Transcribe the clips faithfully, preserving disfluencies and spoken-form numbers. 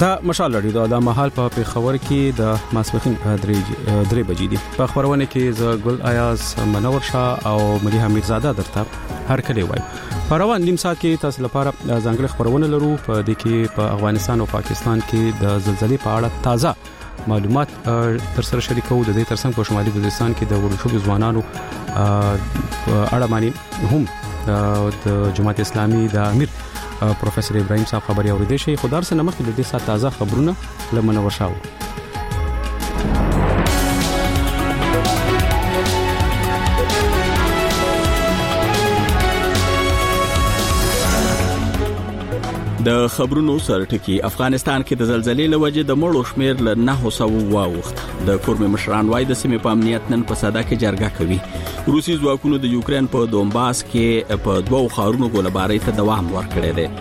دا مشال رادیو د محل په پیښور کې د ماسپخین درې درې بجې دي. په خبرونه کې ز ګل ایاز منور شاه او ملي حمید زاده درته هر کله وای. په روان نیم ساعت کې تاسو لپاره ځانګړي خبرونه لرو. په دې کې په افغانستان او پاکستان کې د زلزلې په اړه تازه معلومات تر سره شریکو. د دې ترڅنګ په شمالي وزیرستان کې د ورشو ځوانانو اړه باندې هم د جماعت اسلامي د امیر پروفیسور ابراهیم صاحب خبري اوریدي شي. خدای سره نمخ د دې سات تازه خبرونه لمنور شاو. د خبرونو سرټکی افغانستان کې د زلزلې لوجې د مړو شمیر ل نه سو واوخت. د کورمه مشران وای د سیمې په امنیت نن په صدا کې جرګه کوي. روسي ځواکونو د یوکرين په دومباس کې په دوو خارونو ګولباري ته دوام ورکړی دی.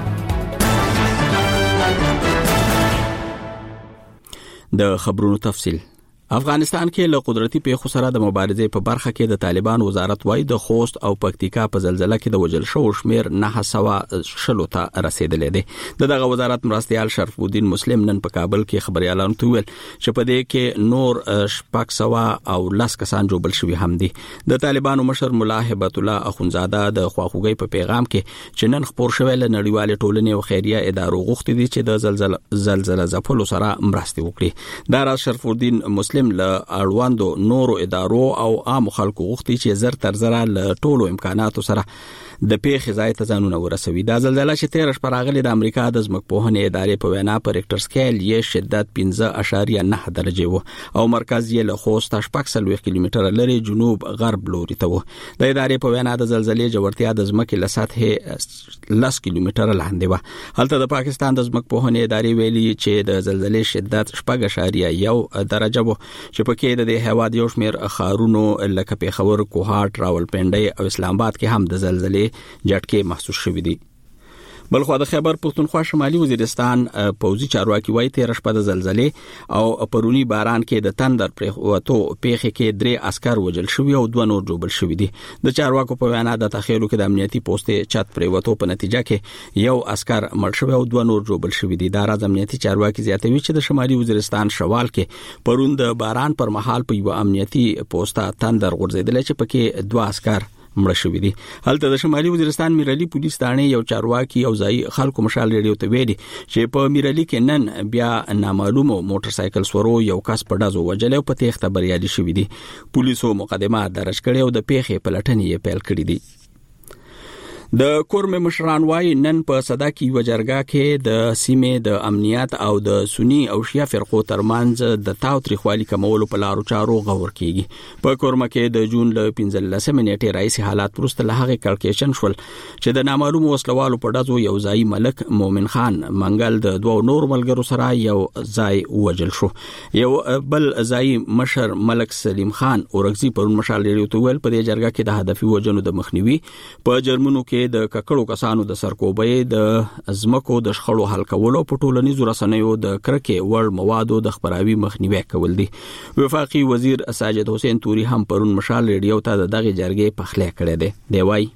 د خبرونو تفصیل. افغانستان کې له قدرتي پیښو سره د مبارزې په برخه کې د طالبان وزارت وای د خوست او پکتیکا په زلزلہ کې د وجل شو شمیر نه سوا شلو ته رسیدلې ده. دغه وزارت مرستيال شرف الدین مسلم نن په کابل کې خبريالانو ته ویل چې په دې کې نور شپږ سوا او لاس کسان جوړل شوی هم دي. د طالبانو مشر مولا هبت الله اخونزاده د خواخوږي په پیغام کې چې نن خبر شوی له نړیوال ټولنې او خیریه ادارو غوښتي دي چې د زلزلہ زلزلہ ځپلو سره مرسته وکړي. دا راز شرف الدین مسلم له اړوندو نورو ادارو او عام خلکو غوښتي چې زر تر زر له ټولو امکاناتو سره د پیښې ځای ته ځانونه ورسوي. دا زلزلہ چې تیر شپه راغلي د امریکا د ځمکپوهنې ادارې په وینا په ریکټر سکیل یې شدت پنځه اعشاریه نه درجه و او مرکز یې له خوست شپږ سلوي کیلومتره لري جنوب غرب لوري ته و. د ادارې په وینا د زلزلې جوړتیا د ځمکې له سطحې لس کیلومتره لاندې و. هلته د پاکستان د ځمکپوهنې ادارې ویلي چې د زلزلې شدت شپږ اعشاریه یو درجه و چې پکې د هواد یو شمیر خارونو لکه پیښور، کوهاټ، راولپنډي او اسلام آباد کې هم د زلزلې جټکې محسوس شوې دي. بلخو د خیبر پختونخوا شمالي وزیرستان پوځي چارواکي وایي تیر شپه د زلزلې او پرونی باران کې د تندر پرېوتو پیښې کې درې عسكر وژل شوي او دوه نور جوړل شوي دي. د چارواکو په وینا د تخیلو کې د امنیتي پوسټې چت پرېوتو په نتیجه کې یو عسكر مړ شوی او دوه نور جوړل شوي دي. دا راز امنیتي چارواکي زیاتوي چې د شمالي وزیرستان شوال کې پرون د باران پر مهال په یو امنیتي پوسټه تندر غورځیدل چې پکې دوه عسكر مړ شوی دي. هلته د شمالي وزیرستان میرالي پولیس ثانې یو چارواکي او ځای خلکو مشال ریډیو ته ویلي چې په میرالي کې نن بیا نامعلومو موټر سایکل سورو یو کس په ډازو وجل او په تېښته بریالي شوی دي. پولیسو مقدمه درج کړې او د پیښې پلټنې یې پیل کړې دي. د کورمه مشران وای نن په صدا کې وجرګه کې د سیمې د امنیت او د سنی او شیعه فرقو ترمنځ د تاوتریخوالي کمولو په لارو چارو غور کیږي. په کورمه کې د جون ل پنځلسمې نیټې راځي حالات پرسته له هغه کلکیشن شول چې د نامعلوم وسلوالو په ډزو یو ځای ملک مومن خان منګل د دوه نور ملګرو سره یو ځای وجل شو. یو بل ځای مشر ملک سلیم خان اورغزي پرون مشال لري تو ول په دې جرګه کې د هدفي وجنو د مخنیوي په جرمنو کې د ککړو کسانو د سرکوبې د زمکو د شخړو حل کولو په ټولنیزو رسنیو د کرکې ور موادو د خبراوي مخنیوي کول دي. وفاقي وزیر ساجد حسین توري هم پرون مشال ریډیو ته د دغه جرګې پخلی کړی دی. دی وای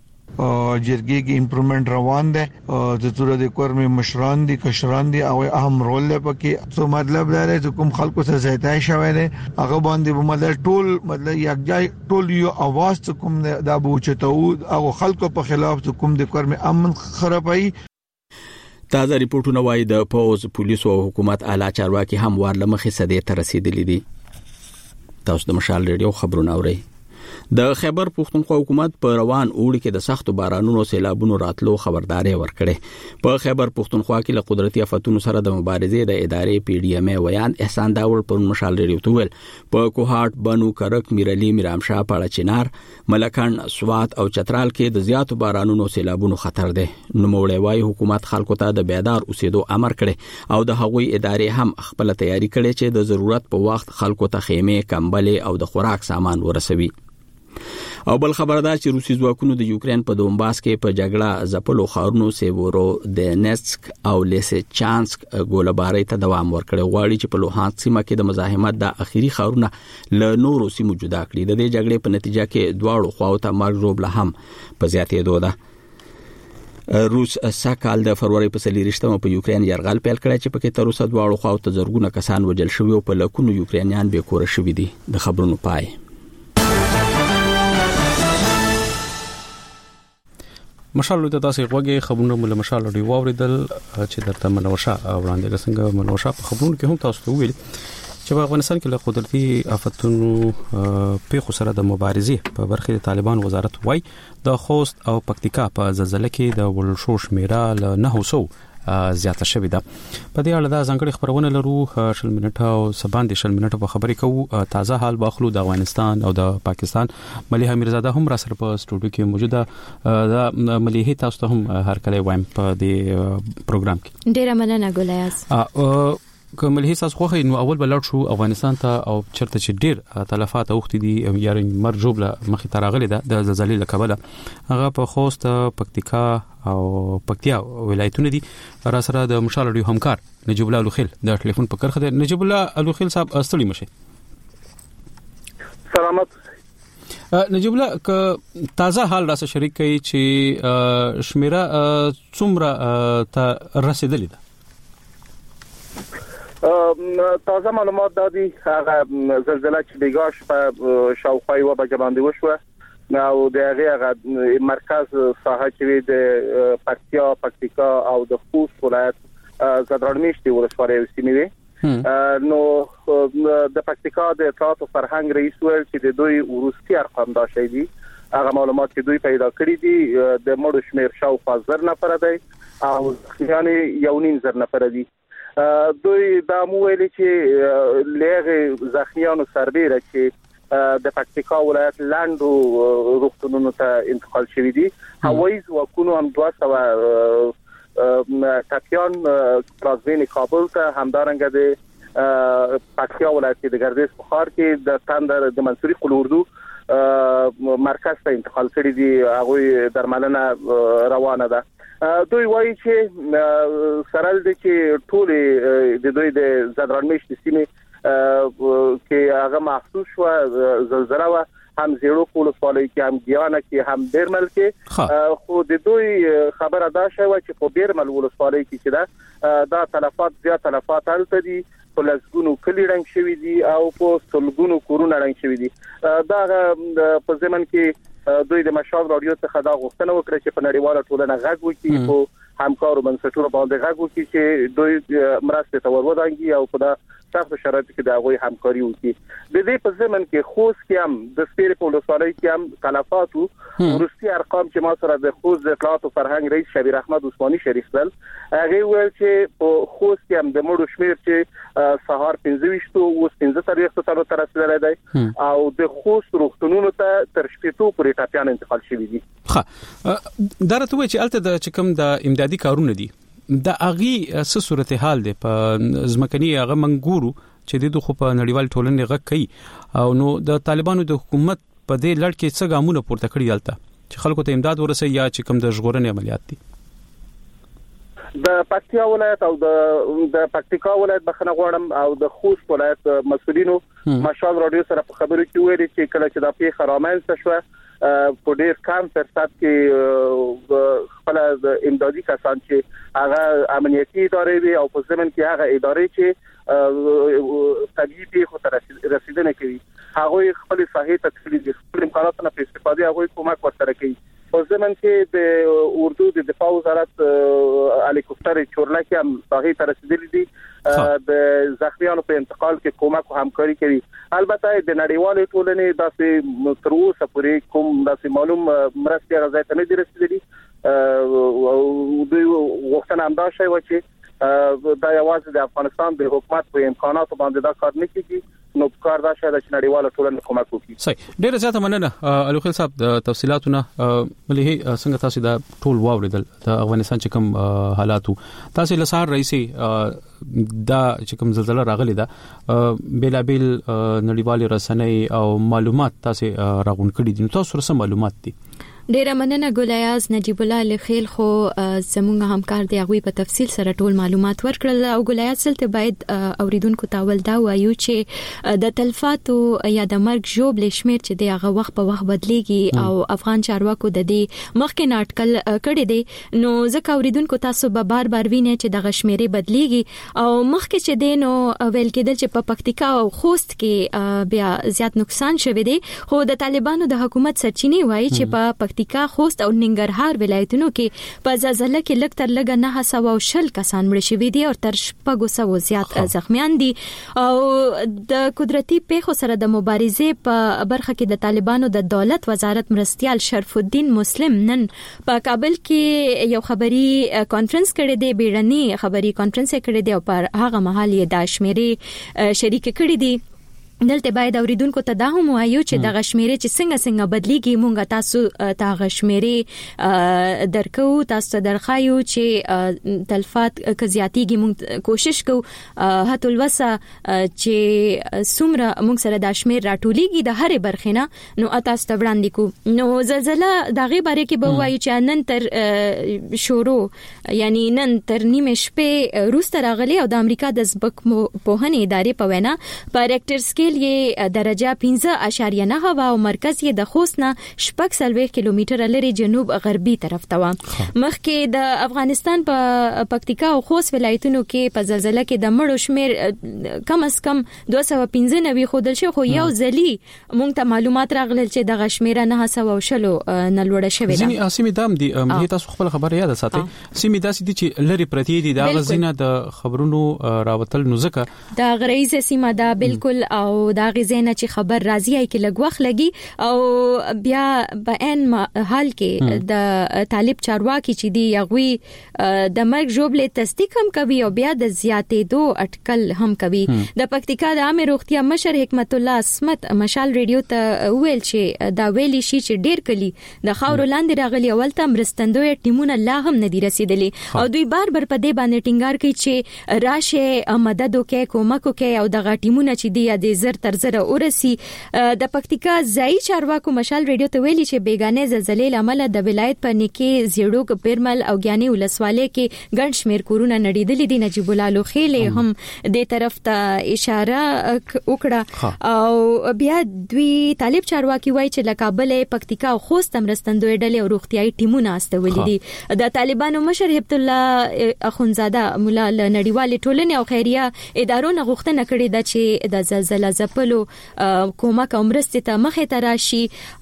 جرګې کې امپروومنت روان دي د تور د کورمه مشران دي کشران دي او اهم رول لري پکې. څه مطلب دا دی چې کوم خلکو څخه زیاتای شوی دی هغه باندې په مطلب ټول مطلب یک ځای ټول یو اواز کوم د ابوچتو او خلکو په خلاف کوم د کورمه امن خرابای. تازه ریپورتونه وایي د پوز پولیسو او حکومت اعلی چارواکي هم ورلمخې سدې ته رسیدلي دي. تاسو د مشال ریډیو خبرونه اورئ. د خیبر پختونخوا حکومت په روان اوړي کې د سختو بارانونو سیلابونو راتلو خبرداري ورکړي. په خیبر پختونخوا کې له قدرتي آفتونو سره د مبارزې د ادارې پی ډی ایم ای ویان احسان داور پر مشال ریډیو ته ویل په کوهاټ، بنو، کرک، میرالي، میرامشاه، پاړه چنار، ملکان، سوات او چترال کې د زیاتو بارانونو سیلابونو خطر دی. نو موړی وای حکومت خلکو ته د بیدار اوسېدو امر کړي او د هغوی ادارې هم خپل تیاری کړي چې د ضرورت په وخت خلکو ته خیمه، کمبلې او د خوراک سامان ورسوي. او بل خبردار چې روسي ځواکونو د یوکرين په دومباس کې په جګړه ځپلو خارونو سیورو د نسک او لیسچانسک ګولباري ته دوام ورکړي. غواړي چې په لوهانسک سیمه کې د مزاحمت د اخیری خارونه له نورو سیمو جدا کړي. د دې جګړې په نتیجه کې دواړو خواو ته مرګ روبله هم په زیاتېدو ده. روس ساکال د فروری په سلیریشتمه په یوکرين يرغل پیل کړی چې پکې تر اوسه دواړو خواو ته زرګونه کسان وژل شوي او په لکونو یوکرینیان به کور شوي دي. د خبرونو پای. مشال د تاسو غوږی خبرونه مل مشال دی واوریدل چې درته منوشه وړاندې څنګه منوشه په خبرونو کې هم تاسو ته ویل چې په افغانستان کې له قدرتي آفتونو په خسره د مبارزې په برخه د طالبان وزارت وای د خوست او پکتیکا په زلزلې کې د ولشوش میرا له نه سو زیاته شوې ده. په دې اړه د ځنګړي خبرونه لرو شل منټه او سباندې شل منټه په خبرې کوو. تازه حال باخلو د افغانستان او د پاکستان مليحه میرزاده هم را سره په سټوډیو کې موجوده. د مليحه تاسو ته هم هر کله وایم په دې پروګرام کې. ډیره مننه ګولیاس. کومل هیڅ خوخه نو اول بلړ شو افغانستان ته او چرته چې ډیر تلفات اوخت دي یاري مرجوب له مخې تراغلي ده د زلزلې له کبله هغه په خوست پکتیکا او پکتیا ولایتونه دي. را سره د مشال ډیو همکار نجیب الله الوخیل د ټلیفون په کرخه ده. نجیب الله الوخیل صاحب استړي مشه. سلامت نجیب الله ک تازه حال را سره شریک کی چې شمیره څومره ته رسیدلې ده. تازه معلومات دادي هغه زلزلہ چې بیګاش په شاوخوا یو بجې باندې وشوه او د هغه مرکز ساحه چې د پکتیا پکتیکا او د خوست ولایت زدرانمیشتي ولسوالۍ سیمې وي. نو د پکتیکا د اطلاعات او فرهنګ رئیس ویل چې د دوی ورستي ارقام دا شي دي هغه معلومات چې دوی پیدا کړی دي د مړو شمیر شاوخوا زر نفر دی او یعنی یو نیم زر نفر دي. دوی دا مو ویلي چې لږه زخمیانو سربېره چې د پکتیکا ولایت لاندو روغتونونو ته انتقال شوي دي. هوایي ځواکونو هم دوه سوه ټپیان پلازمین کابل ته همدارنګه د پکتیا ولایت کې د ګردیز بخار کې د تندر د منصوري قلوردو مرکز ته انتقال کړي دي. هغه درملنه روانه ده. دوی وایي چې سرال دي چې ټول د دوی د زدرانمیشتي سیمې کې هغه محسوس شو زلزلہ و هم زیرو ولسوالۍ کې هم ګیانه کې هم بیرمل کې خو د دوی خبره دا شوه چې په بیرمل ولسوالۍ کې چې دا دا تلفات زیات تلفات هلته دي په لږونو کلی رنګ شوی دي او په سلګونو کورونه رنګ شوی دي. دا په زمن کې دوی د مشال رادیو څخه دا غوښتنه وکړه چې په نړیواله ټولنه غږ وکړي په همکارو بنسټونو باندې غږ وکړي چې دوی مرسته ته ورودانګي او په دا سخت شرایطو کې د هغوی همکاري وکړي. د دې په زمن کې خوست کې هم د سپیرې په ولسوالۍ کې هم تلفاتو ورستي ارقام چې ما سره د خوست د اطلاعات او فرهنګ رئیس شبیر احمد عثماني شریک کړل هغه ویل چې په خوست کې هم د مړو شمیر چې سهار پنځه ویشت او پنځه څلوېښت تر ته رسیدلی دی او د خوست روغتونونو ته تر شپږ پورې ټپیان انتقال شوي دي. ښه دا راته وایي چې الته د چکم د امدادي کارونه دي د اغي څه صورتحال دی په ځمکني هغه منګورو چې د خو په نړیوال ټولنې غږ کوي او نو د طالبانو د حکومت په دې لړ کې څه ګامونه پورته کړی دلته چې خلکو ته امداد ورسي یا چې کوم د ژغورنې عملیات دي. د پکتیا ولایت او د د پکتیکا ولایت بخنه غواړم او د خوست ولایت مسؤلینو مشال رادیو سره په خبرو کې ویلي چې کله چې د پیښه رامنځته شوه په ډیر کم فرصت کې خپل د امدادي کسان چې هغه امنیتي ادارې وي او په ځمن کې هغه ادارې چې طبيعي پیښو ته رسیدنه کوي هغه خپل ساحې ته تللي دي خپل امکاناتونه په استفاده هغه کومک ورسره کوي. په ځمن کې د اردو د دفاع وزارت هلیکوپټر چورلا کې هم ساحې ته رسیدلي دي د زخمیانو په انتقال کې کومک او همکاري کوي. البته د نړیوالې ټولنې داسې تر اوسه پورې کوم داسې معلوم مرستې غځای ته نه دي رسیدلي او دوی وختونه هم دا شی و چې دا یوازې د افغانستان د حکومت په امکاناتو باندې دا کار نه کوي نو کار دا شاید چې نړیواله ټولنه کومک وکړي. صحیح ډیره زیاته مننه الوخیل صاحب د تفصيلاتونه ملي څنګه تاسو دا ټول واوریدل د افغانستان چې کوم حالاتو تاسو له سهار رئیسي دا چې کوم زلزلہ راغلی دا بیل بیل نړیوال رسنۍ او معلومات تاسو راغون کړي دي نو تاسو سره معلومات دي ډیره مننه ګولیاز نجیب الله لخیل خو زموږ همکار دی هغه په تفصیل سره ټول معلومات ورکړل او ګولیاز سلته باید اوریدونکو تاول دا وایو چې د تلفاتو یا د مرګ جوب لشمیر چې دی هغه وخت په وخت بدليږي او افغان چارواکو د دې مخکې ناټکل کړی دی نو ځکه اوریدونکو تاسو به بار بار وینئ چې د غشمیرې بدليږي او مخکې چې دی نو ویل کېدل چې په پکتیکا او خوست کې بیا زیات نقصان شوه دی خو د طالبانو د حکومت سرچینی وایي چې په پکتیکا خوست او ننګرهار ولایتونو کې په زلزلہ کې لږ تر لږه نه سوه شل کسان مړ شوي دي او تر شپږ سوه زیات زخمیان دي او د قدرتي پیښو سره د مبارزې په برخه کې د طالبانو د دولت وزارت مرستيال شرف الدین مسلم نن په کابل کې یو خبري کانفرنس کړی دی بیړنی خبري کانفرنس کړی دی او پر هغه مهال یې د شمیرې شریک کړی دی دلته باید اوریدونکو ته دا هم وایو چې د غشمیرې چې څنګه څنګه بدلیږي مونږ تاسو ته غشمیرې درکو تاسو درخایو چې تلفات کزياتيږي مونږ کوشش کوو هټول وسه چې سمره مونږ سره د شمیر راټولېږي د هرې برخینه نو تاسو ته وړاندې کو نو زلزلہ دغه باره کې به وایو چې نن تر شورو یعنی نن تر نیمه شپې روس ته راغلي او د امریکا د زبک پوهنې ادارې په وینا په ریکټر سکیل یې درجه پنځه اعشاریه نه هوا او مرکز یې د خوست نه شپږ سلويخ کیلومتره لري جنوب غربي طرف ته و مخکې د افغانستان په پکتیکا او خوست ولایتونو کې په زلزلہ کې د مړو شمیر کم از کم دوه سوه پنځه نوي خودل شو خو یو ځلی مونږ ته معلومات راغلل چې د غشمیره نه سوه شلو نه لوړه شوې ده ځینې اسمي دام دي مې تاسو خپل خبره یاد ساتئ سیمې داسې دي چې لری پرتی دي دا غزینه د خبرونو راوتل نو ځکه دا غریزه سیمه ده بالکل او دا غزینه چې خبر راځي ای کې لګوخ لګي او بیا په ان حال کې د طالب چارواکي چې دی یغوي د مرګ جوړل تصدیق هم کوي او بیا د زیاتې دو اٹکل هم کوي د پکتیکا د عامه روغتیا مشر حکمت الله اسمت مشال ریډیو ته ویل چې دا ویلي شي چې ډیر کلی د خاور لاندې راغلي اول ته مرستندوی ټیمونه لا هم نه دی رسیدلی او دوی بار بار په دې باندې ټینګار کوي چې راشه مدد وکړي کومک وکړي او د غټیمونه چې دی د زر تر زر ورسی د پکتیکا ځای چارواکو مشال ریډیو ته ویلي چې بیگانه زلزلې لامل د ولایت په نکی زیړوک پیرمل او ګیاني ولسوالۍ کې ګڼ شمیر کورونه نړیدلې دي نجیب الله لوخیل هم د طرف ته اشاره وکړه او بیا دوی طالب چارواکي وایي چې لکابل پکتیکا او خوست مرستندوی ډلې او روغتيایي ټیمونه استولې دي د طالبانو مشر هبت الله اخونزاده مولا نړیوال ټولنې او خیریه ادارو نه غوښتنه کړې ده چې د زلزلہ ځپلو کومک امرستې ته مخه تراشي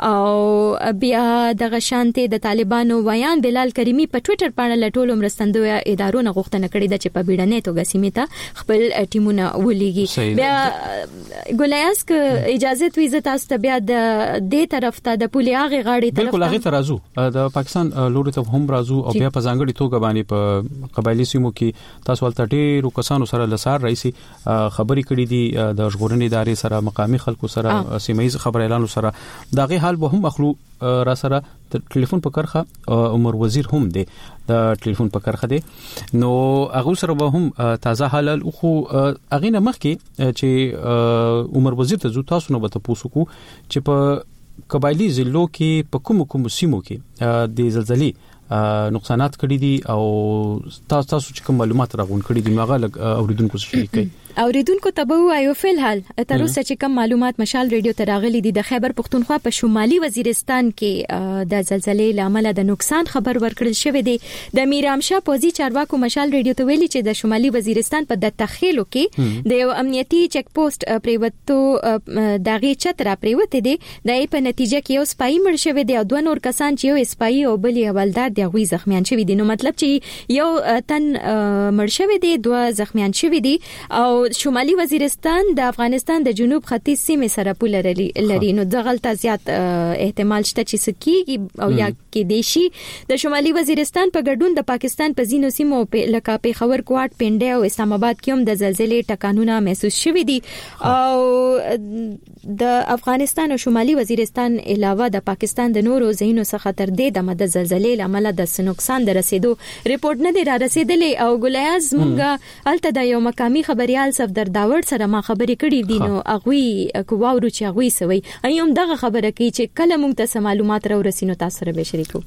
او بیا د غشانته د طالبانو ویان بلال کریمی په ټوئیټر باندې لټول مرستندوی ادارو نه غوښتنه کړې ده چې په بیړنۍ توګه سیمه ته خپل ټیمونه ولېږي بیا ګولیاس ک اجازه توي زه تاسو ته بیا د دې طرف ته د پولیاغه غاړي طرف بالکل هغه ترازو د پاکستان لوري ته هم رازو او بیا په ځانګړي توګه باندې په قبایلی سیمو کې تاسو ولته ډېر کسانو سره لسار رئیسي خبري کړې دي د ژغورنې ادارې سره مقامي خلکو سره سیمایي خبر اعلان سره داغه حال به هم مخلو را سره ټلیفون په کرخه عمر وزیر هم دی د ټلیفون په کرخه دی نو هغه سره به هم تازه حلال خو اغه نه مخکي چې عمر وزیر ته زو تاسو نو به تاسو کو چې په قبایلی ضلعو کې په کوم کوم سیمو کې د زلزلې نقصانات کړي دي او تاسو تاسو چې کوم معلومات راغون کړي دي هغه لګ اوریدونکو سره شریک کړئ اوریدونکو ته به وایو فلحال تر اوسه چې کوم معلومات مشال ریډیو ته راغلي دي د خیبر پختونخوا په شمالي وزیرستان کې د زلزلې لامل د نقصان خبر ورکړل شوې دی د میرامشاه پوزي چارواکو مشال ریډیو ته ویلي چې د شمالي وزیرستان په د تخیلو کې د یو امنیتي چک پوسټ پریوتو دغه چتر پریوت دي د په نتیجه کې یو سپای مړ شوی دی او دوه نور کسان چې یو سپای او بل حوالدار دی غوي زخمیان شوی دي نو مطلب چې یو تن مړ شوی دی دوه زخمیان شوی دي او شمالي وزیرستان د افغانستان د جنوب ختیځ سیمې سره پوله لري نو دغلت زیات احتمال شته چې سکیږي او یا کې دیشي د شمالي وزیرستان په ګډون د پاکستان په زینو سیمو په لکه پیښور کوټ پنډه او اسلام آباد کې هم د زلزلې ټکانونه محسوس شوي دي او د افغانستان او شمالي وزیرستان علاوه د پاکستان د نورو ځایونو څخه تر دې د مد زلزلې لامل د نقصان د رسیدو ریپورت نه دی را رسیدلی او ګولیاز مونږه الته د یو مقامي خبريال خبريال صفدر داوړ سره ما خبرې کړې دي نو اغوي کوواورو چې اغوي سوي ايوم دغه خبره کوي چې کله موږ ته معلومات را ورسینو تاسو سره به شریکو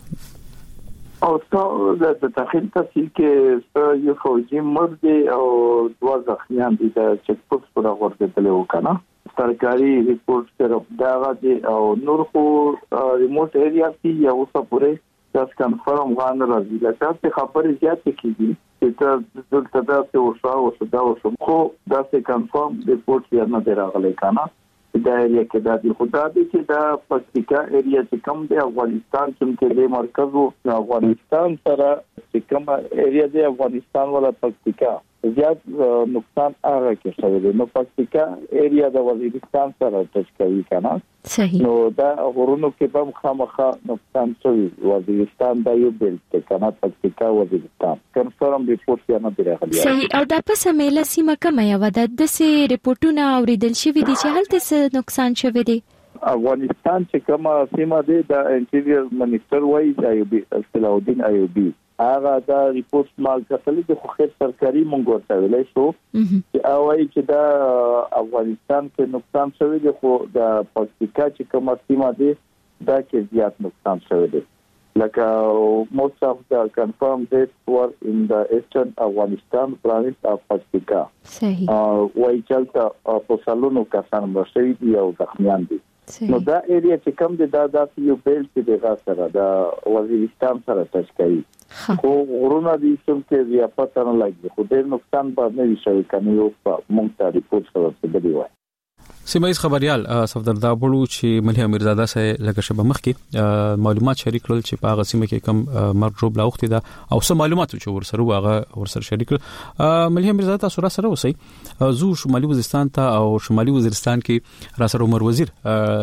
او تاسو د تخیل تفصیل کې یو فوجي مرد او دوه ځخمیان دي چې پوس پر ورته وکنه سرکاري ریپورت سره دا غدي او نور خو ریموټ ایریا کې یو څه پورې تاسو کنفرم غان راځي لکه څه خبرې زیات کیږي چې دلته تاسو وشاو او دا وشو خو دا څه کنفرم ریپورت یې نه دراغلی کنه دا ایریا کې دا د خدا دې چې دا پکتیکا ایریا چې کوم دی افغانستان چې د مرکز او افغانستان سره چې کوم ایریا دی افغانستان ولا پکتیکا زیات نقصان هغه کې شوی دی نو پکتیکا ایریا د وزیرستان سره ټچ کوي کنه صحیح نو دا غرونو کې به خامخا نقصان شوی وزیرستان دا یو بل ته کنه پکتیکا وزیرستان کنفرم ریپورت یې نه درغلی صحیح او دا پس مېله سیمه کومه یو د سه ریپورتونه اوریدل شوی دي چې هلته نقصان شوی دی افغانستان چې کومه سیمه دی د انټیریور منیسټر وایي ایوبی صلاح الدین ایوبی هغه دا ریپورت مال کتلې د خو خیر سرکاري مونږ ورته ویلای شو چې اوایي چې دا افغانستان کې نقصان شوی دی خو د پکتیکا چې کومه سیمه دی دا کې زیات نقصان شوی دی like uh, most of the confirmed deaths were in the eastern Afghanistan province of Paktika. صحیح. وای چلته په سالونو کسان مرشي دي او زخمیان دي. نو دا ایریا چې کوم دی دا د یو بیل چې د غسره د وزیرستان سره ټچ کوي. خو غرونه دي چې بیا پته نه لګي خو ډېر نقصان به نه شي کنه یو مونږ ته ریپورت سره څه دی وای. سیمایي خبريال صفدر دابړو چې ملي امیرزاده سره لکه شبه مخ کې معلومات شریک کړل چې په هغه سیمه کې کم مرګ جوړ لاوختي دا او سم معلومات چې ورسره واغه ورسره شریک کړل ملي امیرزاده سره سره وسی زو شمالي وزیرستان ته او شمالي وزیرستان کې را سره عمر وزیر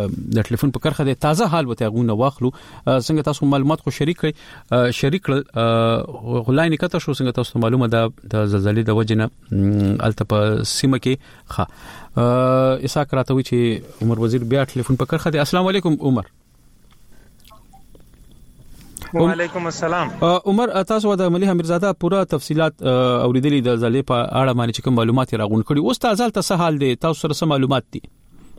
د ټلیفون په کرخه د تازه حال وته غونه واخلو څنګه تاسو معلومات خو شریک کړئ شریک کړل غلاینه کته شو څنګه تاسو معلومه ده د زلزلې د وجنه الته په سیمه کې ښه اسا کراتوي چې عمر وزیر بیا ټلیفون په کرخه دي السلام علیکم عمر وعلیکم السلام عمر تاسو د ملي امیرزاده پوره تفصيلات اوریدلې د زلزلې په اړه باندې کوم معلومات راغون کړي اوس تاسو ته څه حال دي تاسو سره څه معلومات دي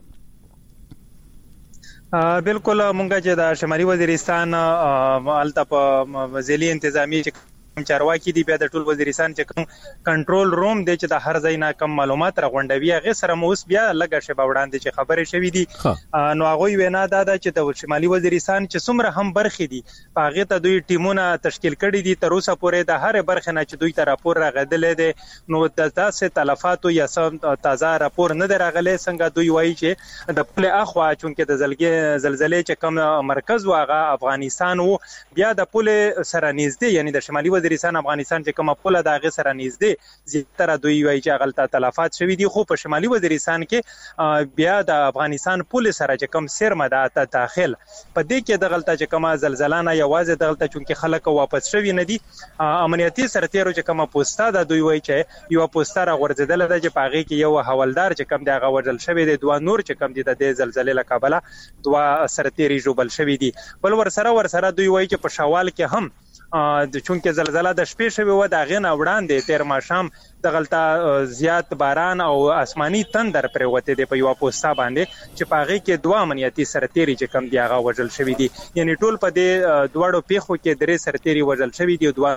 بالکل مونږه چې د شمالي وزیرستان الته په وزیري انتظامی چارواکي دی بیا د ټول وزیرستان چې کوم کنټرول روم دی چې د هر ځای نه کم معلومات راغونډوي هغه سره موس بیا لګه شی باوړاندې چې خبرې شوې دي نو هغه وینا دا ده چې د شمالي وزیرستان چې څومره هم برخې دي هغه ته دوی ټیمونه تشکیل کړي دي تر اوسه پورې د هر برخې نه چې دوی ته راپور راغدلې دي نو د تاسو تلفاتو یا سم تازه راپور نه دراغلي څنګه دوی وایي چې د خپل اخوا چونکه د زلزلې چې کوم مرکز واغه افغانستان وو بیا د پول سره نږدې یعنی د شمالي وزیرستان افغانستان چې کومه پوله د هغه سره نږدې زیاتره دوی وایي چې غلطه تلفات شوې دي خو په شمالي وزیرستان کې بیا د افغانستان پوله سره چې کوم سرمه د داخل په دې کې د غلطه چې کومه زلزلہ نه یوازې د غلطه چونکه خلک واپس شوي نه دي امنیتي سرتیرو چې کومه پوسټه د دوی وایي چې یو پوسټه راغورځیدل د چې پاغي کې یو حوالدار چې کوم د هغه وژل شوی دی دوه نور چې کوم دي د زلزلې له کابل دوه سرتیري جوړل شوی دي بل ور سره ور سره دوی وایي چې په شوال کې هم د چونکه زلزلہ د شپې شوی و د غین وړاندې تیر ماشام د غلطه زیات باران او آسماني تندر پر وته دی په یو پوسټه باندې چې پاغي کې دوه امنیتي سرتیري چې کم دی هغه وژل شوی دي یعنی ټول په دې دوړو پیخو کې درې سرتیري وژل شوی دي دوه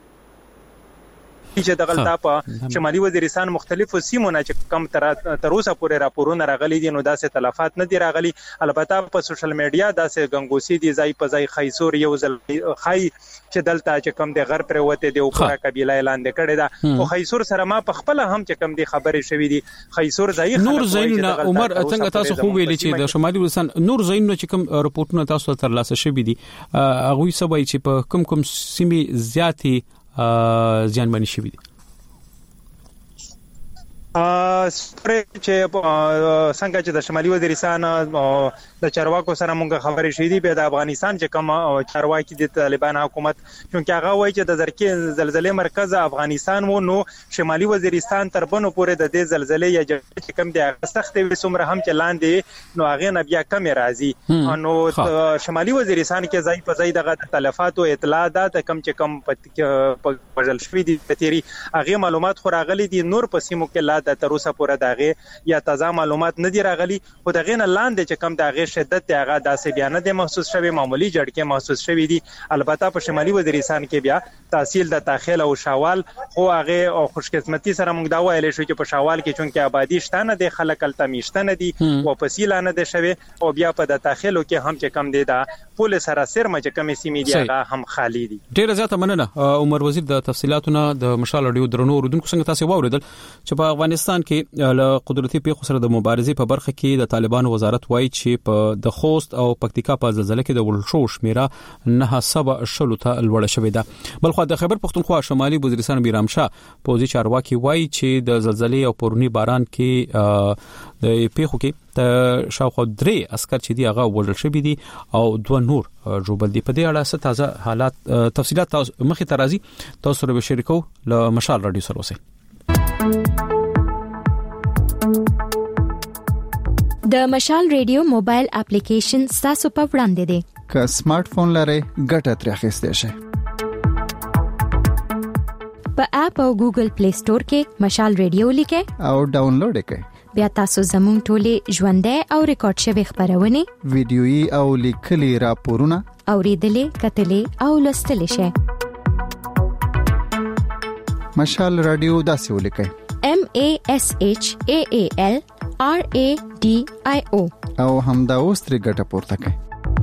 چې د غلطه په شمالي وزیرستان مختلفو سیمونو چې کم تر تر اوسه پورې راپورونه راغلي دي نو داسې تلفات نه دي راغلي البته په سوشل میډیا داسې غنګوسی دي ځای په ځای خیسور یو ځل خای چې دلته چې کم دی غر پر وته دی او پورا قبيله اعلان کړي دا او خیسور سره ما په خپل هم چې کم دی خبرې شوې دي خیسور ځای نور زینونه عمر څنګه تاسو خو ویلي چې د شمالي وزیرستان نور زینونه چې کم رپورټونه تاسو تر لاسه شوې دي هغه سبا چې په کم کم سیمې زیاتې ځانمنې شوې دي ا سپری چې څنګه چې د شمالي وزیرستان د چارواکو سره مونږ خبرې شې دي په افغانستان چې کوم چارواکي د طالبان حکومت چونکه هغه وایي چې د زرکې زلزلې مرکز افغانستان وو نو شمالي وزیرستان تر بنو پورې د دې زلزلې یا چې کوم د سخت وسمره هم چلاندې نو هغه نه بیا کم راځي نو شمالي وزیرستان کې ځای په ځای دغه تلفات او اطلاعات کم چې کم په وژل شوې دي تیری هغه معلومات خو راغلي دي نور په سیمو کې حالات تر اوسه پورې داغه یا تازه معلومات نه دی راغلي خو دغه نه لاندې چې کم داغه شدت هغه داسې بیان نه محسوس شوی معمولی جړکې محسوس شوی دي البته په شمالي وزیرستان کې بیا تحصیل د داخل او شوال خو هغه او خوشقسمتي سره موږ دا ویل شو چې په شوال کې چونکه آبادی شته نه د خلک الته میشته نه دي او فصیل نه ده شوی او بیا په د داخلو کې هم چې کم دی دا پولیس سره سر مچ کم سیمې دی هغه هم خالی دي. ډیره زیاته مننه عمر وزیر د تفصيلاتونو د مشال اډیو درنو اوردونکو څنګه تاسو واوریدل چې په افغانستان کې له قدرتي پیښو سره د مبارزې په برخه کې د طالبانو وزارت وایي چې په د خوست او پکتیکا په زلزلې کې د ولشو شمیره نه سبا شلو ته لوړ شوې ده. بلخو د خیبر پختونخوا شمالي وزیرستان بیرامشاه پوزي چارواکي وایي چې د زلزلې او پورنی باران کې د پیښو کې د شاوخوا درې عسكر چې دی هغه وژل شوی دي او دوه نور جوړبل دي. په دې اړه څه تازه حالات تفصيلات مخې ته راځي تاسو سره به شریکو له مشال رادیو سره اوسئ. د مشال رادیو موبایل اپلیکیشن تاسو په وړاندې دی. که سمارټ فون لرئ ګټه ترې اخیستئ شئ. په اپ او ګوګل پلی سٹور کې مشال رادیو لیکئ او ډاونلوډ یې کړئ. بیا تاسو زموږ ټولې ژوندۍ او ریکارډ شوی خبرونه ویډیويي او لیکلي راپورونه اوریدلې کتلې او لوستلې شئ. مشال رادیو داسې ولیکئ M A S H A A L R A D I O او همدا اوس ترې ګټه پورته کړئ.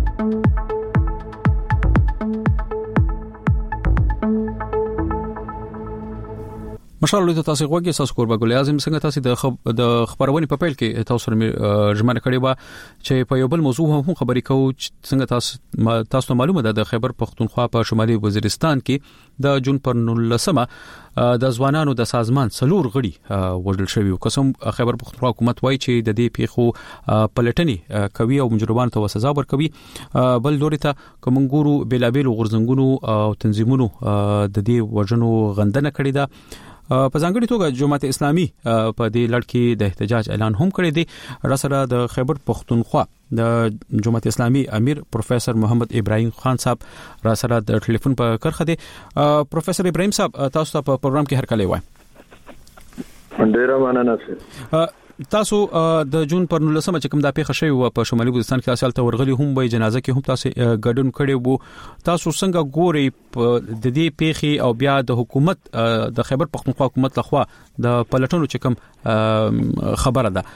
مشال له تاسو غوږی تاسو قربا ګل اعظم څنګه تاسو د خب... د خبرونې په پیل کې تاسو سره ژمنه کړې و چې په یو بل موضوع هم خبرې کوو څنګه تاسو تاسو معلومه ده د خیبر پختونخوا په شمالي وزیرستان کې د جون پر نولسمه د ځوانانو د سازمان څلور غړي وژل شوی. قسم خیبر پختونخوا حکومت وایي چې د دې پیښو پلټنې کوي او مجرمانو ته سزا ورکوي. بل لوري ته کومګورو بیلابیل غورځنګونو او تنظیمونو د دې وژنو غندنه کړې ده. په ځانګړي توګه جماعت اسلامي په دې لړ کې د احتجاج اعلان هم کړی دی. را سره د خیبر پختونخوا د جماعت اسلامي امیر پروفیسور محمد ابراهیم خان صاحب را سره د ټلیفون په کرخه دی. پروفیسور ابراهیم صاحب تاسو ته په پروګرام کې هرکلی وایم. ډیره مننه. تاسو د جون پر نولسمه چې کوم د پیښه شوی و په شمالي وزیرستان کې تاسو ته ورغلي هم وای جنازه کې هم تاسو ګډون کړي وو. تاسو څنګه ګوري د دې پیښې او بیا د حکومت د خیبر پختونخوا حکومت لخوا د پلټنو چې کوم خبره ده؟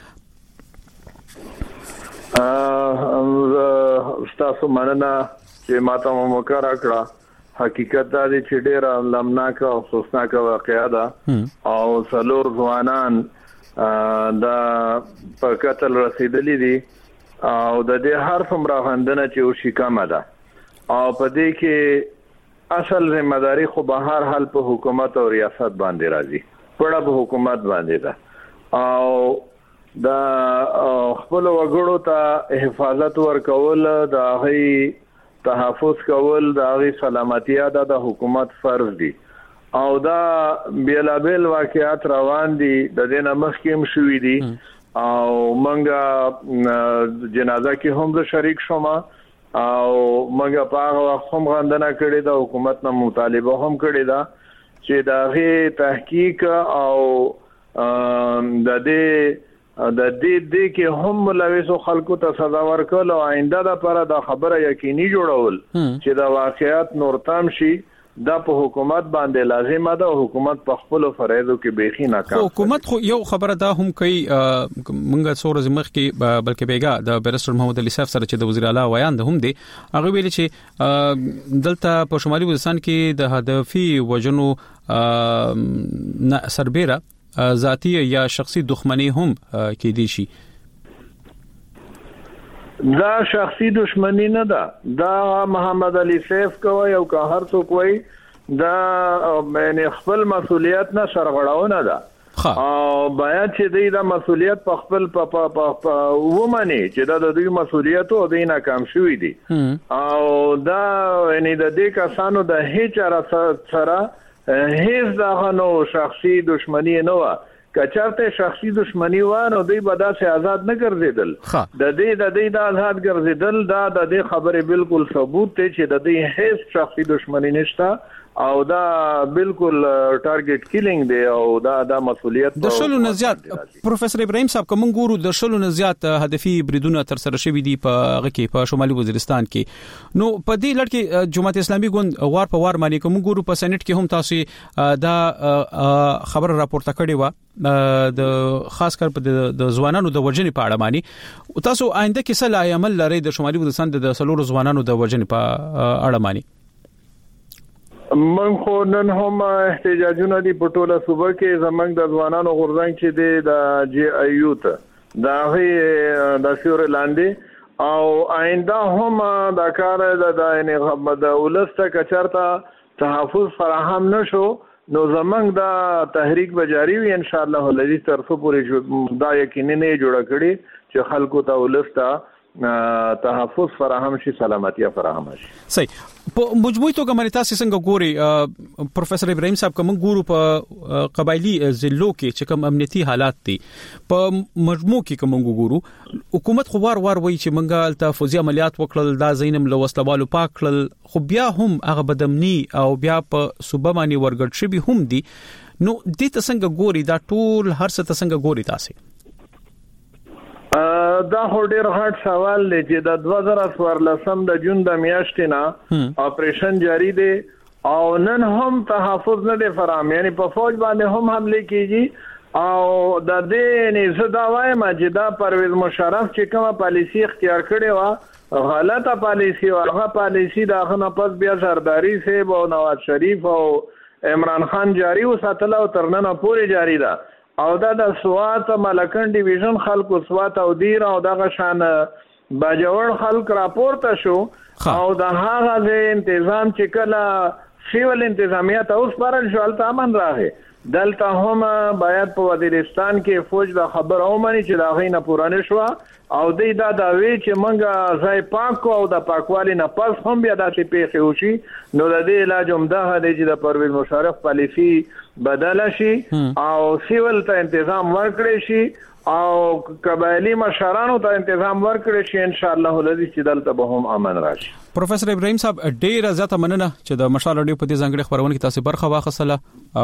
ا تاسو مننه چې ماته مو وکړه کړه. حقیقت دا دی چې ډېر لمناک او افسوسناک واقعا ده او څلور ځوانان دا په قتل رسیدلې دي او د دې هر څومره غندنه چې او شي کمه ده او په دې کې اصل ذمہ داری خو به هر حال په حکومت او ریاست باندې راځي. پړه په حکومت باندې ده او دا خپل وګړو ته حفاظت ورکول د هغې تحفظ کول د هغې سلامتیا د حکومت فرض دي او دا بیلابل واقعات روان دي. د دې نه مخکې هم شوي دي او منګه جنازه کې هم شریک شوم او منګه په هغه وخت هم غندنه کړې ده. حکومت نه مطالبه هم کړې ده چې د هغې تحقیق او د دې د دې د کې هم ملوثو خلکو ته سزا ورکول او آینده لپاره دا خبره یقیني جوړول چې دا واقعیت نور تام شي. دا په حکومت باندې لازمه ده او حکومت په خپل فرایضو کې بیخي ناکام. حکومت خو یو خبره ده هم کوي منګه څور زمخ کې بلکې بیګا د بیرستر محمد علي صاحب سره چې د وزیر اعلی ویان ده هم دي هغه ویل چې دلته په شمالي وزیرستان کې د هدفي وجنو سربېره ذاتی یا شخصي دښمنی هم کې دي شي. دا شخصي دشمنی نه ده. دا محمد علي سیف کوي او که هر څوک وای دا یعنی خپل مسولیت نه سرغړاونه ده او باید چې دوی دا مسولیت په خپل په ومني چې دا د دوی مسولیت او دوی ناکام شوي دي او دا یعنی د دې کسانو د هیڅ سره هیڅ دغه نو شخصي دشمنی نه و. کچارته شخصي دشمنی وانه دوی به داسې آزاد نه ګرځیدل. د دې د دې د آزاد ګرځیدل دا د دې خبره بالکل ثبوت دی چې د دې هیڅ شخصي دشمنی نشته او دا بالکل ټارګټ کیلینګ دی او دا د مسولیت د شلو نه زیات پروفیسور ابراهیم صاحب کوم ګورو د شلو نه زیات هدفي بریدونه تر سره شوي دي په هغه کې په شمالي وزیرستان کې نو په دې لړ کې جماعت اسلامي ګوند وار په وار باندې کوم ګورو په سېنات کې هم تاسو دا خبر راپورته کړی و د خاص کر په د ځوانانو د وژنې په اړه باندې تاسو آینده کې څه لا عمل لري د شمالي وزیرستان د سلور ځوانانو د وژنې په اړه باندې من خو نن هم احتجاجونه دي په ټوله صوبه کې زمنګ د ځوانانو غورځنګ چې دی د جی ای یو ته دا هي د سیور لاندې او آینده هم دا کار د یعنی د ولسته کچرتا تحفظ فراهم نشو نو زمنګ د تحریک بجاری وي ان شاء الله الذي ترسو پورې دا یقیني نه جوړ کړي چې خلکو ته ولسته تحفظ فراهم شي سلامتی فراهم شي صحیح په مجموعي توګه باندې تاسو څنګه ګوري پروفیسور ابراهیم صاحب کوم ګورو په قبایلی ضلعو کې چې کوم امنیتي حالات دي په مجموع کې کوم ګورو حکومت خو وار وار وایي چې منګه التفوزي عملیات وکړل دا زینم له وسلوالو پاکل خو بیا هم هغه بدمنی او بیا په صوبه باندې ورګډ شوی هم دي نو دې ته څنګه ګوري دا ټول هر څه ته څنګه ګوري تاسو دا هو ډیر هارد سوال دی چې د دوه زره څوارلسم د جون د میاشتې نه اپریشن جاری دی او نن هم تحفظ نه دی فراهم یعنی په فوج باندې هم حمله کیږي او د دې نه زدا وایم چې دا پرویز مشرف چې کومه پالیسی اختیار کړې و غلطه پالیسی او هغه پالیسی د هغه پس بیا زرداری صاحب او نواز شریف او عمران خان جاری وساتل او ترنن پورې جاری ده او دا د سوات ملکن ډیویژن خلکو سوات او دیر او دغه شان باجوړ خلک راپورته شو او د هغه د تنظیم چې کله سیول انتظامیه ته اوس پرل شو الته امن راغی دلته هم باید په وزیرستان کې فوج د خبر او مانی چې دا غینه پورانه شو او د دا د وی چې منګه ځای پاک او د پاکوالي نه پس هم بیا د پیښې وشي نو د دې علاج هم دا دی چې د پرویز مشرف پالیسی بدل شي او سیول ته تنظیم ورکړي شي او قبایلی مشرانو ته تنظیم ورکړي شي ان شاء الله الذي چې دلته به هم امن راشي پروفیسور ابراهیم صاحب ډیر زیاته مننه چې د مشال اډیو په دې ځنګړي خبرونه کې تاسو برخه واخصله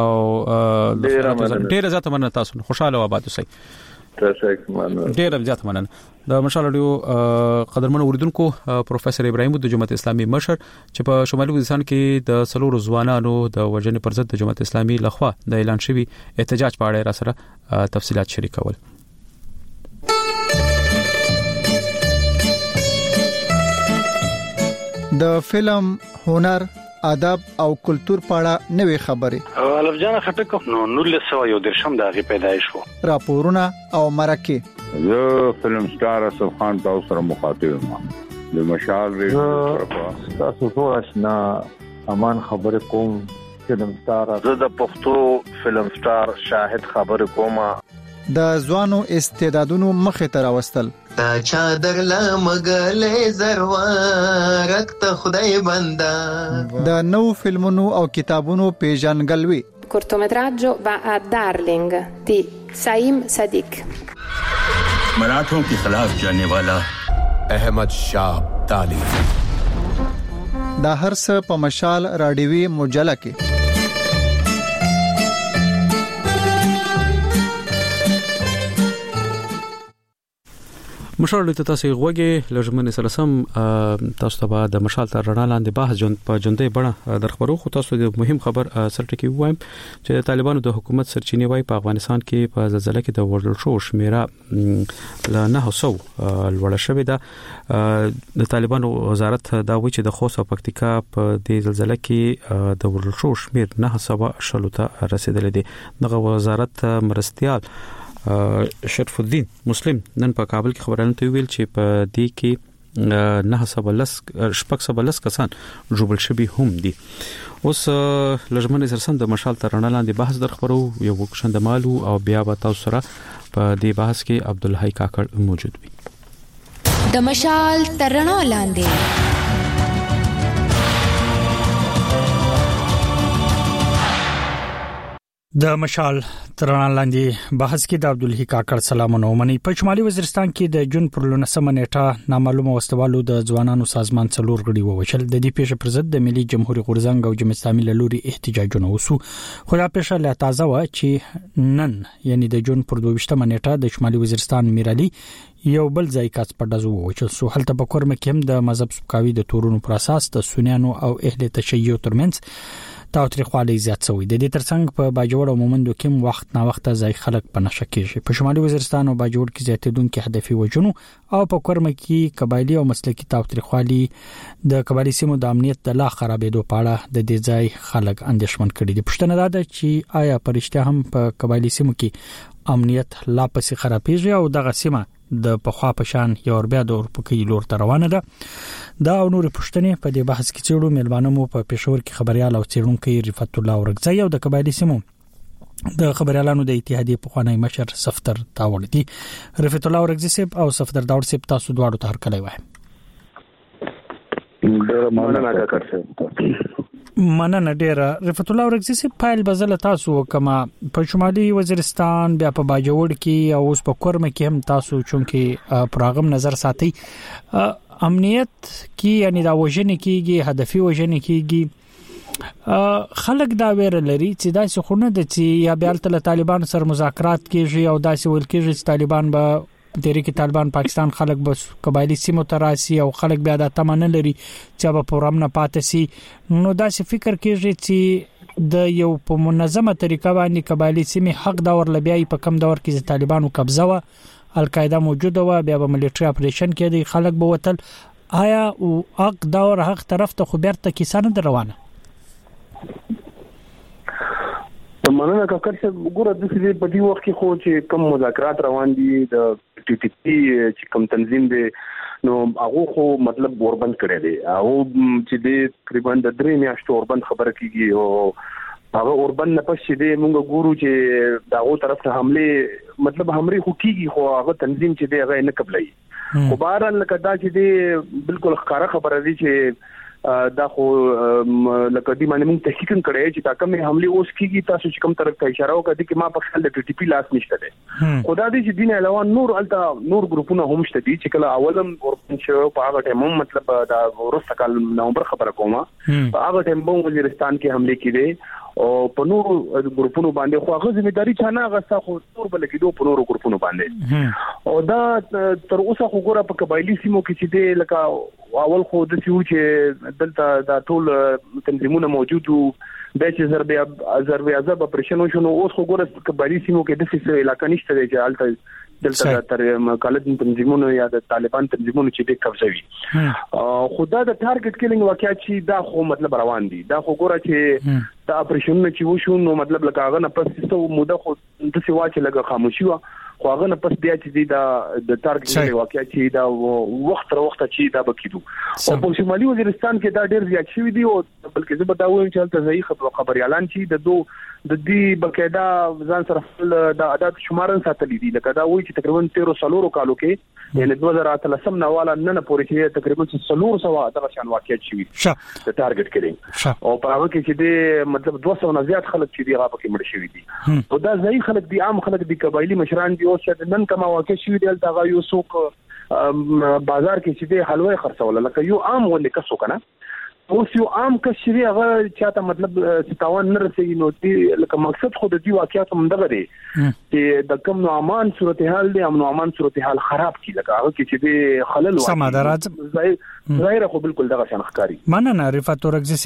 او ډیر زیاته مننه تاسو خوشاله و آباد اوسئ ډیر زیاته مننه د مشال اډیو قدرمن اوریدونکو پروفیسور ابراهیم د جماعت اسلامي مشر چې په شمالي وزیرستان کې د سلور ځوانانو د وژنې پر ضد د جماعت اسلامي لخوا د اعلان شوی احتجاج په اړه را سره تفصيلات شریکول د فلم هنر ادب او کلچر پاړه نوې خبره الف جان خټک نو نور له سو یو درشم د غي پیدایش وو راپورونه او مرکه زه فلم سٹار اسف خان تاسو سره مخاطب یم د مشال ریډیو تاسو ټول آشنا امان خبر کوم فلم سٹار زه د پښتو فلم سٹار شاهد خبر کوم د ځوانو استعدادونو مخه تر واستل تا چادر لا مګلې زروارک ته خدای بندا د نو فلمونو او کتابونو پیژنګلوي cortometraggio va a Darling di Saim Sadiq मराठों के खिलाफ जाने वाला अहमद शाह ताली دا هر څه په مشال راډیوي مجله کې مشال ته تاسو غوږی لږمن سره سم تاسو ته د مشال تر رڼا لاندې بحث جون په جوندې بڼه درخبرو خو تاسو د مهم خبر سرټکی وایم چې طالبانو د حکومت سرچینې وای په افغانستان کې په زلزلہ کې د وژل شو شمیره ل نه سو لوړ شوې ده د طالبانو وزارت دا وایي چې د خوست او پکتیکا په دې زلزلہ کې د وژل شو شمیر نه سو شلو ته رسیدلې ده دغه وزارت مرستيال شرف الدین مسلم نن په کابل کې خبرونه ته ویل چې په دې کې نه سبلس شپږ سبلس کسان جوړل شوی هم دي اوس لږمن سرسن د مشال ترانه لاندې بحث درخبرو یو وکشند مالو او بیا به تاسو سره په دې بحث کې عبدالحی کاکړ موجود وي د مشال ترانه لاندې د مشال تران لاندې بحث کې د عبدالحی کاکړ سلامونه ومني. په شمالي وزیرستان کې د جون پر لنسمه نیټه نامعلومه وسوالو د ځوانانو سازمان څلور غړي ووشل. د دې پیښې پر ضد د ملي جمهوریت غورځنګ او جمعیت اسلامي له لوري احتجاجونه وسو. خو دا پیښه لا تازه و چې نن یعنی د جون پر دوه ویشتمه نیټه د شمالي وزیرستان میرالي یو بل ځای کاڅ په دزو ووچل سو. هلته په کورمه کې هم د مذهب سپکاوي د تورونو پر اساس د سنیانو او اهل تشیع ترمنځ تاوتریخوالی زیات شوی. د دې ترڅنګ په باجوړ او مومندو کې وخت نا وخت ځای خلک په نشه کېږي. په شمالي وزیرستان او باجوړ کې زیاتېدونکو هدفي وجنو او په کورمه کې قبایلی او مسلکي تاوتریخوالی د قبایلی سیمو د امنیت د لا خرابېدو په اړه د دې ځای خلک اندېښمن کړي دي. پښتنه ده چې آیا پرشته هم په قبایلی سیمو کې امنیت لا پسې خرابېږي او دغه سیمه د پخوا پشان یو بیا د اورپکې لور ته روانه ده. دا او نور پښتنې په دې بحث کې چېړو ملمانه مو په پېښور کې خبريال او چېړونکو رفعت الله اورګزی او د قبایلی سیمو د خبريالانو د اتحادیې په خوانی مشر صفدر داوړ دي. رفعت الله اورګزی او صفدر داوړ سپ تاسو دواړو ته هر کله وای. مننه کاکړ مننه ډیره. رفعت الله اورګزی فایل بزله تاسو کما په شمالي وزیرستان بیا په باجوړ کې او اوس په کورمه کې هم تاسو چونکه پروګرام نظر ساتي امنیت کې یعنی دا وژنې کېږي هدفي وژنې کېږي. خلک دا ویره لري چې دا څه خونه د چې یا بیا تل طالبان سره مذاکرات کېږي او دا څه ول کېږي چې طالبان به تحریک طالبان پاکستان خلک بس قبایلی سیمو تراسي او خلک بیا د تمنه لري چې په پروګرام نه پاتې سي. نو دا څه فکر کېږي چې د یو په منظمه طریقه باندې قبایلی سیمه حق دور لبیای په کم دور کې طالبانو قبضه و القاعده موجوده و بیا به ملټری اپریشن کې د خلک به وتل. آیا او حق دور حق طرف ته خو بیرته کیسانه روانه؟ مننه کاکړ چې ګوره د دې په دې وخت کې خو چې کم مذاکرات روان دي د ټي ټي پی چې کم تنظیم دی نو هغه خو مطلب اوربند کړی دی او چې د تقریبا د درې میاشتو اوربند خبره کیږي او هغه اوربند نه پښې دی موږ ګورو چې داغه طرف ته حمله مطلب همري خو کیږي خو هغه تنظیم چې دی هغه نه قبلای. خو بهرحال لکه دا چې دی بالکل ښکارا خبره دی چې دا خو لکه دی باندې موږ تحقیق کړی چې دا کومه حمله اوس کیږي تاسو چې کوم طرف ته اشاره وکړه چې ما په خپل د ټي ټي پی لاس نشته ده. خدا دې چې دین علاوه نور الته نور ګروپونه هم شته دي چې کله اولم اوربند شو په هغه ټیم مطلب دا ورسته کال نومبر خبره کومه په هغه ټیم په وزیرستان کې حمله کړي او په نور ګروپونو باندې خو هغه ځمېداري چانه غسا خو تور بل کېدو په نور ګروپونو باندې او دا تر اوسه خو ګوره په قبایلی سیمو کې چې دی لکه اول خو د سیو چې دلته دا ټول تنظیمونه موجودو د چې ضربه ضربه عذاب اپریشن شنو اوس خو ګوره قبایلی سیمو کې د څه علاقې نشته دی چې الته دلته تر مقالد تنظیمونو یا د طالبان تنظیمونو چې د قبضوي خدا د ټارګټ کیلینګ واقعیا چې دا خو مطلب روان دي دا خو ګوره چې دا اپریشن چې وشو نو مطلب لکه هغه نه پس څه موده خو د څه واچ لګه خاموشي وا خو هغه نه پس بیا چې دا د ټارګټ کیلینګ واقعیا چې دا وخت تر وخت چې دا بکیدو او په شمالي وزیرستان کې دا ډېر زیات شوی دی او بلکې زه به دا وایم چې تل ځای خبري اعلان چې د دوه د دې بقاعده ځان سره د عادت شمارن ساتلې دي لکه دا وایي چې تقریبا تیرو سلورو کالو کې یعنی دوه زره اتلسم نه والا نن پورې چې تقریبا سلور سوا دغه شان واقعیت شوی د ټارګټ کړي او په هغه کې چې د مطلب دوه سو نه زیات خلک چې دی هغه کې مړ شوی دي او دا ځای خلک دي عام خلک دي قبایلی مشران دي او چې نن کما واقع شوی دی دغه یو سوق بازار کې چې دی حلوه خرڅول لکه یو عام ولې کسو کنه اوس یو عام کشري هغه چاته مطلب ستاون نه رسېږي نو دې لکه مقصد خو د دې واقعیت هم دغه دی چې د کوم نو امان صورتحال دی امن امان صورتحال خراب کی لکه هغه کې چې د خلل سمادارات ظاهر خو بالکل دغه شان ښکاری. مننه رفعت اورګزی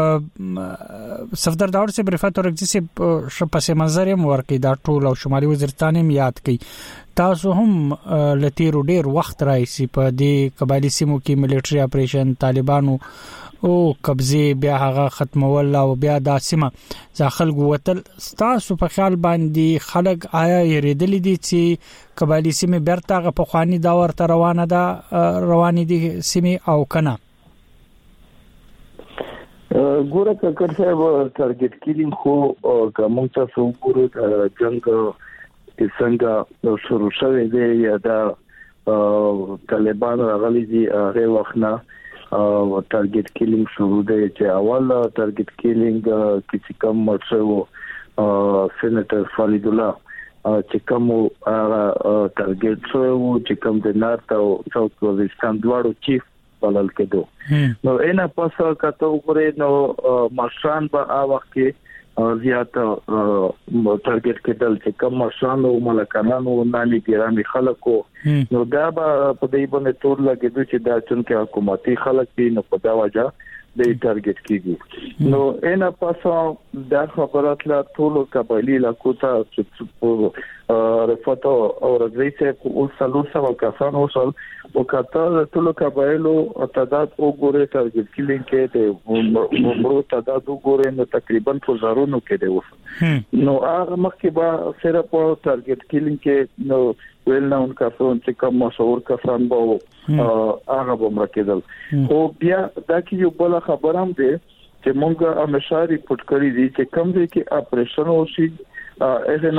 صاحب صفدر داوړ صاحب رفعت اورګزی صاحب شپه منظر هم ورکې دا ټول او شمالي وزیرستان هم یاد کړي تاسو هم لتیرو ډیر وخت راځي په دې قبایلی سیمو کې ملټری اپریشن طالبانو او قبضه بیا هغه ختمول او بیا د سیمه ځخل غوتل تاسو په خیال باندې خلک آیا یریدل دي چې قبایلی سیمه برتاغه په خواني دا ورته روانه ده رواني دي سیمه او کنه ګوره ککړ صاحب ټارګټ کیلینګ خو کوم تاسو ګورو جنگ څنګه شروع شوی دی یا دا طالبان راغلي دي هغه وخت نه او ټارګټ کیلینګ شروع دی چې اول ټارګټ کیلینګ کسی کم مرسو سېنیټر فرید الله چې کوم ټارګټ شو چې کوم د نارت او ساوث وزیرستان دواړو چیف بلل کېدو نو اینا پاسه کته وګورئ نو ماشران په هغه وخت کې زیات ټارګټ کېدل چې کوم ماشران او ملکانانو نالي ګرامي خلکو نو دا په دې باندې تور لګېدو چې دا چې حکومتي خلک دي نو په دا وجه د ټارګټ کیږي نو اینا پاسه دا خبرات لا ټول قبایلی علاقو ته چې رفاتو او رضایته او څلور سو کسان وصل او کته ټول قبایلو تعداد وګوره ټارګټ کیلینګ کې د عمرو تعداد وګوره نو تقریبا په زرونو کې دی وصل نو هغه مخکې به صرف ټارګټ کیلینګ کې نو ویل نه ان کسان چې کوم مشهور کسان به هغه به مرکزل خو بیا دا کې یو بل خبر هم دی چې مونږه همیشه ریپورت کړی دي چې کوم ځای کې اپریشن وشي اې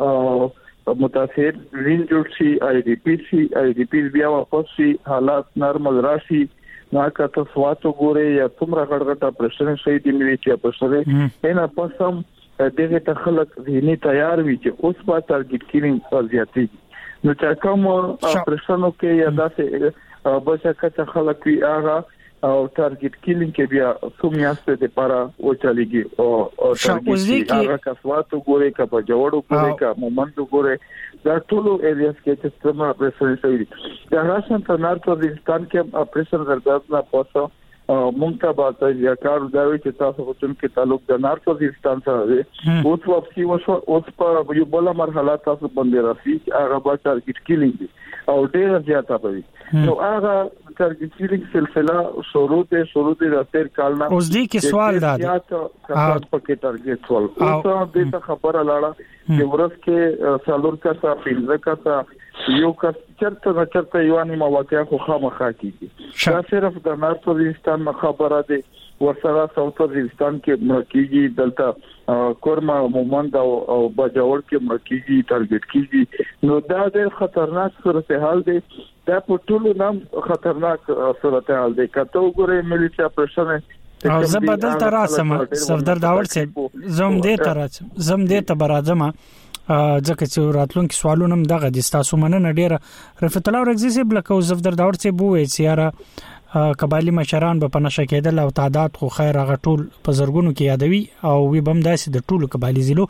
نه متاثر رین جوړ شي آی ډی پی سي آی ډی پی بیا واپس شي حالات نارمل راشي نا کته سواتو ګوره یا څومره غړغړ اپریشن شي د میوي چې اپریشن اینا پسم دغه تخلق ذهني تیار وي چې اوس په ټارګټ کیلینګ زیاتی نو چې کوم اپریشنو کې یا داسې بشکه خلک وی هغه او ټارګټ کیلینګ کې بیا سومیاسته د پارا او چاليږي او ټارګټ هغه کسواتو ګوري کا په جوړو ګوري کا مومنت ګوري دا ټول ایریاس کې چې څومره اپریشن شوی دا راشن په نارت وزیرستان کې اپریشن درځه نه پوسو مونږ ته به یا کار دا وی چې تاسو په چون کې تعلق د نارت وزیرستان سره دی اوس واپسی وشو اوس په یو بل مرحله تاسو باندې راشي هغه به ټارګټ کیلینګ او ډیر زیاته وي نو هغه ټارګټ کیلینګ سلسله شروع ته شروع ته راځي کالنا اوس دې کې سوال دا دی تاسو په کې ټارګټ سوال اوس دې خبره لاړه چې ورس کې څلور کسه پنځه کسه یو کس چرته نه چرته یو انیمه واقعیا خو خامخا کیږي دا صرف د نارت وزیرستان خبره ده ورسره ساوث وزیرستان کې مرکزي دلته کورما مومند او بجاور کې مرکزي ټارګټ کیږي نو دا ډېر خطرناک صورتحال دی دا په ټولو نام خطرناک صورتحال دی کته وګورئ ملي اپریشن او زه بدل تر راسم صفدر داور سي زم دې تر زم دې ته برازم ځکه چې راتلونکي سوالونه هم دغه د تاسو مننه ډیره رفعت الله رغزي بلکو زفدر داور سي بو وي سیاره قبایلی مشران به پنه شکیدل او تعداد خو خیر هغه ټول په زرګونو کې یادوي او وي بم داسې د ټولو قبایلی زلو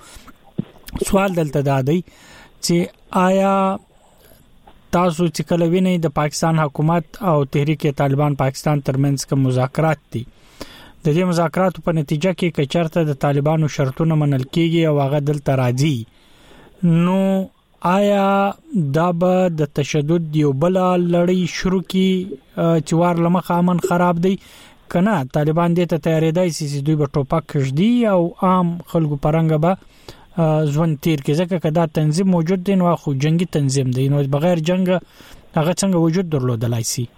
سوال دلته دادی چې آیا تاسو چې کله وینئ د پاکستان حکومت او تحریک طالبان پاکستان ترمنځ کوم مذاکرات دي د دې مذاکراتو په نتیجه کې کچرته د طالبانو شرطونه منل کیږي او هغه دلته راځي نو آیا دا به د تشدد یو بل لړۍ شروع کی چې وار لمخه امن خراب دی کنه طالبان دې ته تیارېدای سي دوی به ټوپک کړي او عام خلکو پرنګ به ځوان تیر کې ځکه کدا تنظیم موجود دی نو خو جنگي تنظیم دی نو بغیر جنگ هغه څنګه وجود درلودلای سي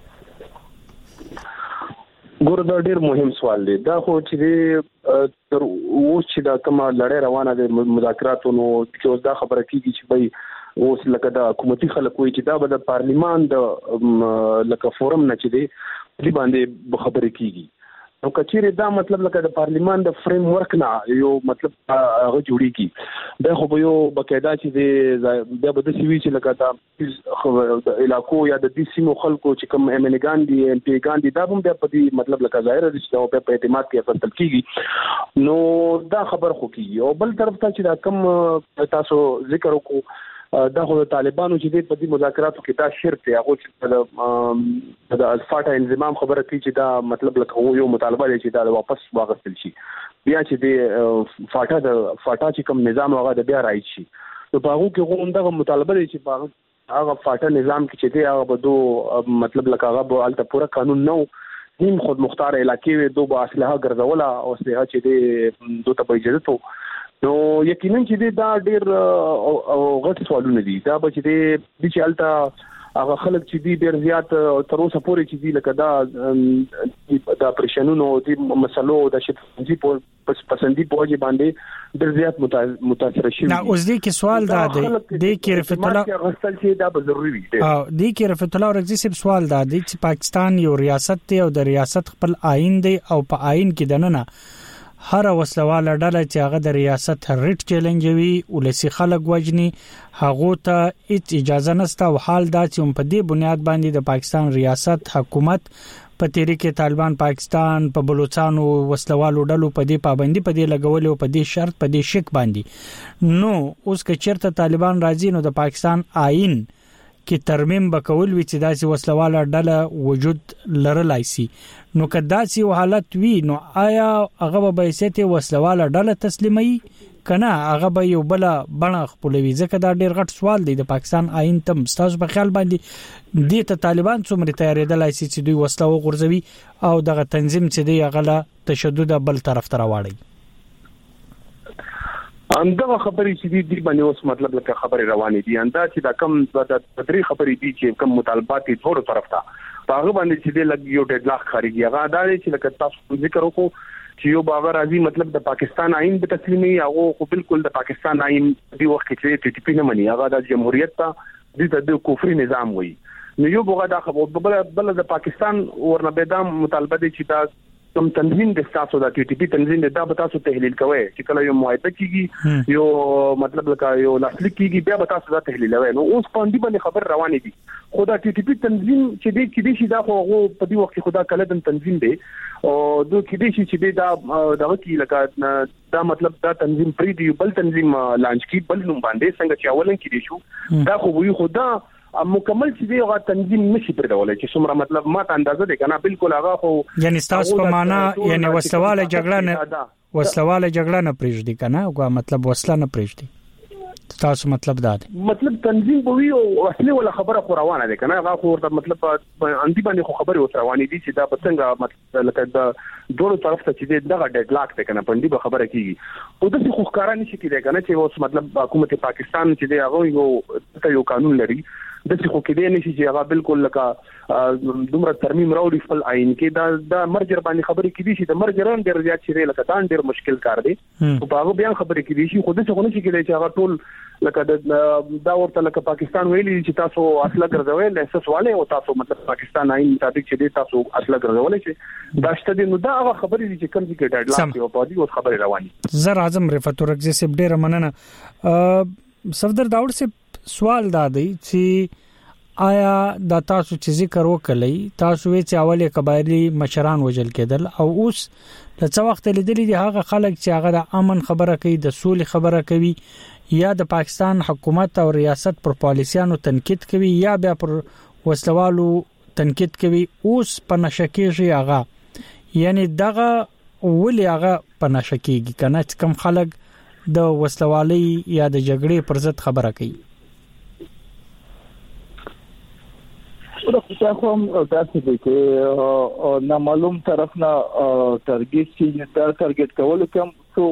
ګور دا ډیر مهم سوال دی دا خو چې تر اوس چې دا کومه لړۍ روانه ده مذاکراتو نو چې اوس دا خبره کیږي چې بھائی اوس لکه دا حکومتي خلک وایي چې دا به د پارلیمان د لکه فورم نه چې دی دې باندې خبرې کیږي نو کچېره دا مطلب لکه د پارلیمان د فریم ورک نه یو مطلب هغه جوړیږي دا خو یو بقاعده چې د د بده سوي چې لکه دا د علاقو یا د دې سیمو خلکو چې کوم ایم ان ګاندي ایم پی ګاندي دا هم په دې مطلب لکه ظاهر دي چې په اعتماد کې اصل کیږي نو دا خبر خو کیږي او بل طرف ته چې دا کم تاسو ذکر وکړو دا خو طالبانو چې په دې مذاکراتو کې دا شرط دی هغه چې د الفاټا انضمام خبره کوي چې دا مطلب لکه یو مطالبه دی چې دا واپس واغستل شي بیا چې د فاټا د فاټا چې کوم نظام هغه د بیا راځي شي نو په هغه کې هم دا مطالبه دی چې په هغه فاټا نظام کې چې دی هغه به دو مطلب لکه هغه به الته پورا قانون نو نیم خود مختار علاقې دو به اصلاح ګرځوله او اصلاح چې دی دوی ته اجازه تو نو یقینا چې دا ډیر غټ سوالونه دي دا به چې د چالتا هغه خلک چې دي ډیر زیات تر اوسه پورې چې دي لکه دا د پرشنونو د مسلو د شتنجي په پسندي په وجه باندې ډیر زیات متاثر شي نه اوس دې کې سوال دا دی د کې رفعت الله غسل چې دا به ضروري دی او د کې رفعت الله رغزي صاحب سوال دا دی چې پاکستان یو ریاست دی او د ریاست خپل آئین دی او په آئین کې دننه هر وسلواله ډله چې هغه د ریاست ریټ چیلنجوي ولسی خلک وجني هغه ته هیڅ اجازه نشته او حال دا چې په دې بنیاد باندې د پاکستان ریاست حکومت په تحریک طالبان پاکستان په بلوچستانو وسلوالو ډلو په دې پابندي په دې لګول او په دې شرط په دې شک باندې نو اوس که چیرته طالبان راځي نو د پاکستان آئین کې ترمیم وکول وی چې داسې وسلواله ډله وجود لرلای شي نو که داسې حالت وي نو آیا هغه به سیته وسلواله ډله تسلیمي کنه هغه به یو بل بڼه خپلوي ځکه دا ډیر غټ سوال دی د پاکستان آئین تم ستاسو په خیال باندې د ته طالبان څومره تیارېدلای شي چې دوی وسله وغورځوي او دغه تنظیم چې دی هغه له تشدد بل طرف ته راوړي اندغه خبرې چې دي د باندې اوس مطلب لکه خبرې روانې دي اندا چې دا کم د تدری خبرې دي چې کم مطالبات دي ټول طرف ته هغه باندې چې د لګ یو ډېډ لاک خارجي هغه دا چې لکه تاسو ذکر وکړو چې یو باغ راځي مطلب د پاکستان آئین به تسلیمي هغه خو بالکل د پاکستان آئین دی وخت کې ټي ټي پی نه مني هغه د جمهوریت ته د کفري نظام وي نو یو بغا دا خبر بل بل د پاکستان ورنه بيدام مطالبه دي چې دا کوم تنظیم د تاسو د ټي ټي پی تنظیم د دا تاسو تحلیل کوي چې کله یو معاهده کیږي یو مطلب لکه یو لاسلیک کیږي بیا تاسو دا تحلیل کوي نو اوس باندې باندې خبر روانې دي خدا ټي ټي پی تنظیم چې دی کې دي چې دا خو په دې وخت کې خدا کله د تنظیم دی او دوی کې دي چې دا دغه کې لکه دا مطلب دا تنظیم پری دی بل تنظیم لانچ کی بل نوم باندې څنګه چې اولن کې دي شو دا خو وی خدا مکمل چې دی هغه تنظیم نشي پردولای چې څومره مطلب ماته اندازه ده کنه بالکل هغه خو یعنی تاسو په معنا یعنی وسلواله جګړه نه وسلواله جګړه نه پریږدي کنه او مطلب وسله نه پریږدي تاسو مطلب دا دی مطلب تنظیم بوي او اصلي ولا خبره خو روانه ده کنه هغه خو مطلب اندي باندې خو خبره اوس روانه دي چې دا پڅنګ مطلب لکه دا دوه طرف ته چې دغه ډیډ لاک ته کنه پندي به خبره کیږي او د خو ښکارا نشي کېدای کنه چې اوس مطلب حکومت پاکستان چې دی هغه یو یو قانون لري د څه خو کې دی نشي چې هغه بالکل لکه دومره ترمیم راوړي خپل آئین کې دا د مرجر باندې خبرې کېدي چې د مرجر ډېر زیات شي لکه دا ډېر مشکل کار دی او په هغه بیان خبرې کېدي چې خو د څه نشي کېدای چې هغه ټول لکه دا ورته لکه پاکستان ویلي چې تاسو اصله ګرځوي لسه سواله او تاسو مطلب پاکستان آئین مطابق چې دی تاسو اصله ګرځولای شي دا شته نو دا هغه خبرې دي چې کوم چې ډیډ لاک او په دې اوس خبرې رواني زر اعظم رفعت ورغزي سپ ډېر مننه صفدر داوود سپ سوال دا دی چې آیا دا تاسو چې ذکر وکړی تاسو وی چې اوله قبایلی مشران وجل کېدل او اوس لڅ وخت لیدلې دي هغه خلک چې هغه د امن خبره کوي د سولې خبره کوي یا د پاکستان حکومت او ریاست پر پالیسیانو تنقید کوي یا بیا پر وسلوالو تنقید کوي اوس په نشکیږي هغه یعنی دغه ولې هغه په نشکیږي کنه چې کم خلک د وسلوالۍ یا د جګړې پر ضد خبره کوي دا خو هم تاسو د کې نامعلوم طرف نه ټارګټ چې دا ټارګټ کول کوم څو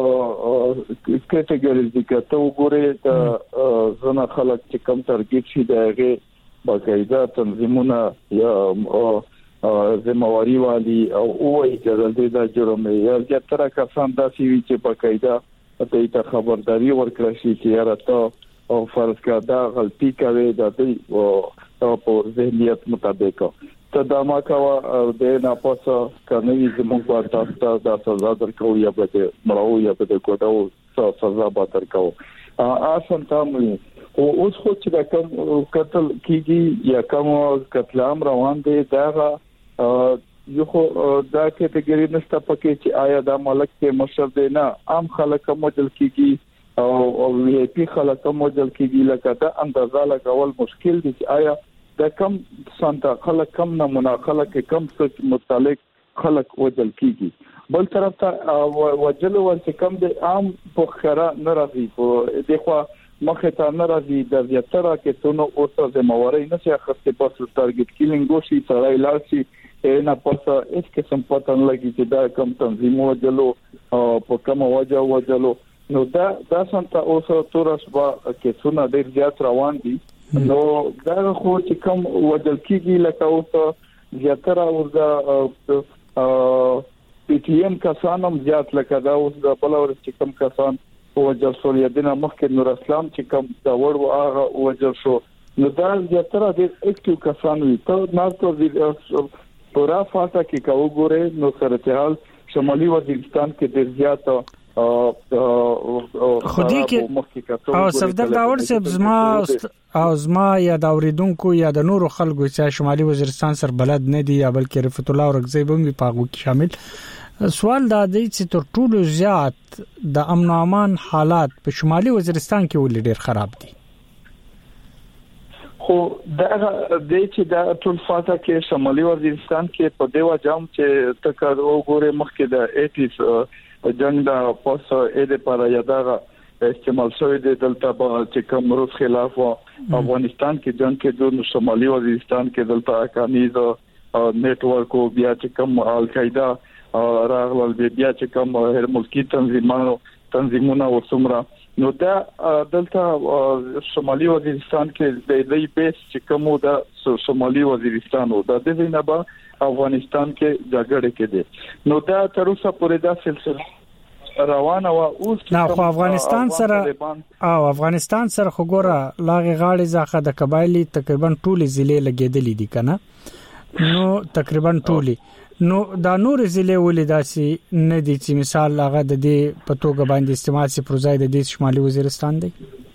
کټګوریز دي که ته وګورې د زنه خلک چې کوم ټارګټ شي دغه باقاعده تنظیمونه یا ذمہواری والی او وایي چې د دې جرم یا زیاتره کسان داسې وي چې باقاعده ته خبرداري ورکړي شي چې راته او فرض کړه دا غلطي کوي د دې او په ذهنیت مطابق ته دا ما کاوه د نه پاسه کني زموږ په تاسو د سزا درکو یا به مړو یا به کوټو سزا به درکو آسان تام او اوس خو چې دا کوم قتل کیږي یا کوم قتل عام روان دي دا یو خو دا کټګوري نشته پکې چې آیا دا ملک کې مشر دی نه عام خلک موجل کیږي او او وی آی پی خلک موجل کیږي لکه دا اندازه لګول مشکل دي چې آیا دا کم سانتا خلک کم نمونه خلک کم څه متعلق خلک وجل کیږي بل طرف ته وجل ورته کم د عام په خره ناراضي په دغه مخه ته ناراضي د زیاتره کې څونو اوسه زمواري نه چې اخته په ټارګټ کیلینګ وشي سړی لارسي نه پاسه هیڅ قسم پته نه لګي چې دا کم تنظیم وجلو په کوم وجه وجلو نو دا دا سانتا اوسه تورسبا کې څونه ډیر زیات روان دي نو دا خو چې کوم وجل کیږي لکه اوسه زیاتره ورته پی ټی ایم کسانم زیات لکه دا اوس د بلور چې کوم کسان وجل سولیدنه مخکې نور اسلام چې کوم دا ور هغه وجل شو نو دا زیاتره د اکټیو کسان وي ته ناستو پورا فاصله کې کاو ګوره نو سره حال شمالي وزیرستان کې ډېر زیات خودی کې او صفدر داور صاحب زما او زما یا د اوریدونکو یا د نورو خلکو چې شمالي وزیرستان سره بلد نه دي یا بلکې رفعت الله اورغزی به په هغه کې شامل سوال دا دی چې تر ټولو زیات د امن او امان حالات په شمالي وزیرستان کې ولې ډېر خراب دي خو دا د چې دا ټول فاصله کې شمالي وزیرستان کې په دیوا جام چې تکر وګوره مخکې د اټیس جنگ دا پوس اې د پر یادغه استعمال شوی د دلته چې کوم روس خلاف افغانستان کې جنگ کې د شمالي وزیرستان کې دلته اکانیز نت ورک او بیا چې کوم القاعده راغلل بیا چې کوم هر ملکی تنظیمونو تنظیمونه وسمره نو دا دلته شمالي وزیرستان کې د دې بیس چې کوم دا شمالي وزیرستان او د دې نه به افغانستان کې جګړه کې دي نو دا تر اوسه پورې دا سلسله روانه و اوس نو خو افغانستان سره او افغانستان سره خو ګوره لاغه غاړي ځخه د قبایلی تقریبا ټولې ضلع لګیدلې دي کنه نو تقریبا ټولې نو دا نور ضلع ولیداسي نه دي چې مثال هغه د دې پتوګه باندې استعمال سي پروژه د دې شمالي وزیرستان دی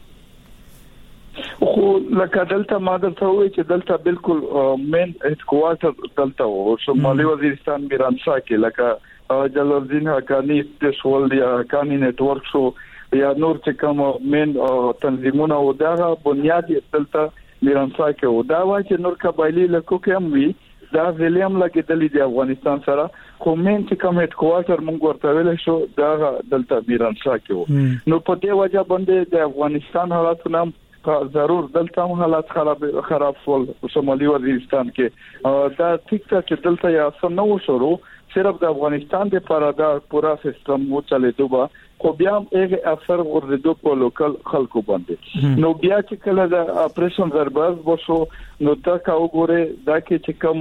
خو لکه دلته ما درته وایي چې دلته بالکل مین هډ کوارټر دلته و شمالي وزیرستان میرانشاه کې لکه جلال الدین حقانی پېښول دی حقانی نت ورک شو یا نور چې کوم مین تنظیمونه او دا بنیاد دلته میرانشاه کې و دا وایي چې نور قبایلی لکو کې هم وی دا ویلیم لګیدلې دی افغانستان سره خو مین چې کوم هډ کوارټر مونږ ورته ویل شو دا دلته میرانشاه کې و نو په دې وجه باندې د افغانستان حالاتونه ضرور دلته هم حالات خراب خراب شول شمالي وزیرستان کې دا ټیک چې دلته یا څه نو شروع صرف د افغانستان د پرادا پورا سیستم مو چلے دوبا خو بیا هغه اثر ورزيدو په لوکل خلکو باندې نو بیا چې کله د اپریشن زرباز وشو نو دا کا وګوره دا کې چې کوم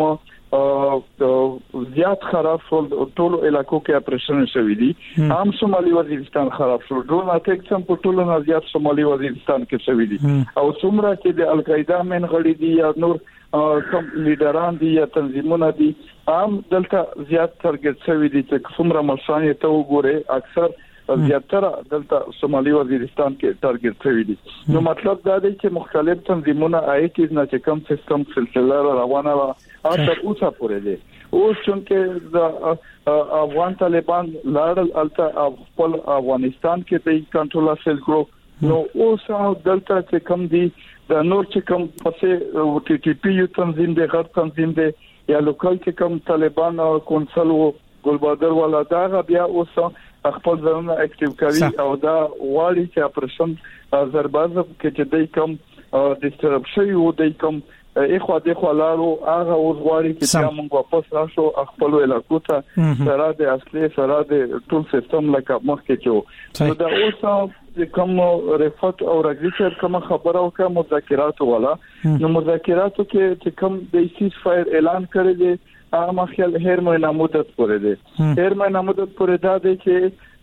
زیات خراب شول ټول علاقو کې اپریشن شوې دي عام شمالي وزیرستان خراب شو ډرون اټیک سم په ټولو نه زیات شمالي وزیرستان کې شوې دي او څومره چې د القاعده من غړي دي یا نور کوم لیډران دي یا تنظیمونه دي عام دلته زیات ټارګټ شوی دي چې څومره ملشان ته وګوره اکثر زیاتره دلته شمالي وزیرستان کې ټارګټ شوی دي نو مطلب دا دی چې مختلف تنظیمونه آیټیز نه چې کوم سیستم سلسله روانه و تر اوسه پورې دي اوس چې د افغان طالبان لاړل الته خپل افغانستان کې د کنټرول حاصل کړو نو اوس دلته چې کوم دي د نور چې کوم پسې او ټي ټي پی یو تنظیم دی غټ تنظیم دی یا لوکل چې کوم طالبان او کونسل او ګلبادر ولا دا بیا اوس خپل ځانونه اکټیو کوي او دا واړی چې اپریشن زرباز کې چې دای کوم ډیسټرب شي او دای کوم اخو د خلارو هغه ورغوري چې موږ واپس راشو خپل علاقو ته سره د اصلي سره د ټول سیستم لکه مخکې چې نو دا اوس کوم رفعت او رګیچر کوم خبره او کوم مذاکرات ولا نو مذاکراتو کې چې کوم د سیز فایر اعلان کړی دی هغه مخکې هر مهینه مدت پورې دی هر مهینه مدت پورې دا دی چې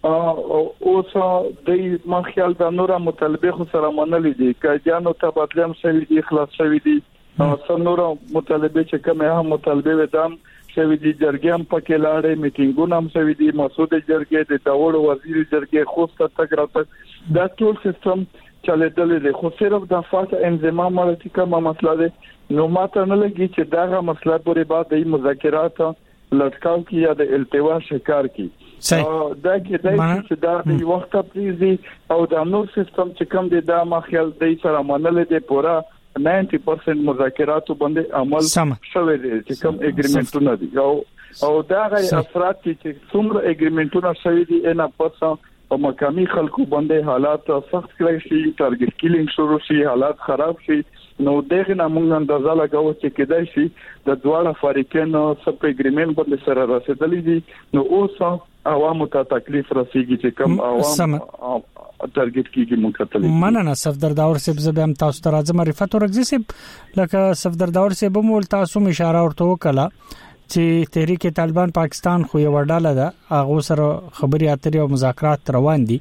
اوس د مخکې د نورو مطالبه خو سره منلې دي کاجانو تبادلم شوی دي خلاص شوی دي څنګه مطالبه چې کومه هم مطالبه ودام شوی دي جرګې هم پکې لاړې میټینګونه هم شوی دي مسعود جرګې د داوړ وزیر جرګې خوسته تک راته دا ټول سیستم چلیدل دي خو صرف د فاصله انضمام مالتي کومه مسله ده نو ماته نه لګي چې داغه مسله پورې بعد د مذاکرات لټکاو کې یا د التوا شکار کې دا کې دا چې دا د وخت پریزي او د نور سیستم چې کوم دي دا مخیل د سره منل دي پورا نود پرسنټ مذاکراتو باندې عمل شوی دی چې کوم اګریمنټونه دي او او دا غي افراد چې څومره اګریمنټونه شوی دي ان پاتہ او مقامي خلکو باندې حالات سخت کړی شي ټارګټ کیلینګ شروع شي حالات خراب شي نو دغه نمونږ اندازه لګاو چې کېدای شي د دواړه فریقین سب اګریمنټ باندې سره رسیدلې دي نو اوس عوامو ته تکلیف رسیږي چې کوم عوام ټارګټ کیږي مکتل مننه صفدر داور صاحب زبم تاسو ته راځم معرفت ورغزي صاحب لکه صفدر داور صاحب مول تاسو اشاره ورته وکړه چې تحریک طالبان پاکستان خو یو ډاله ده هغه سره خبري اترې او مذاکرات روان دي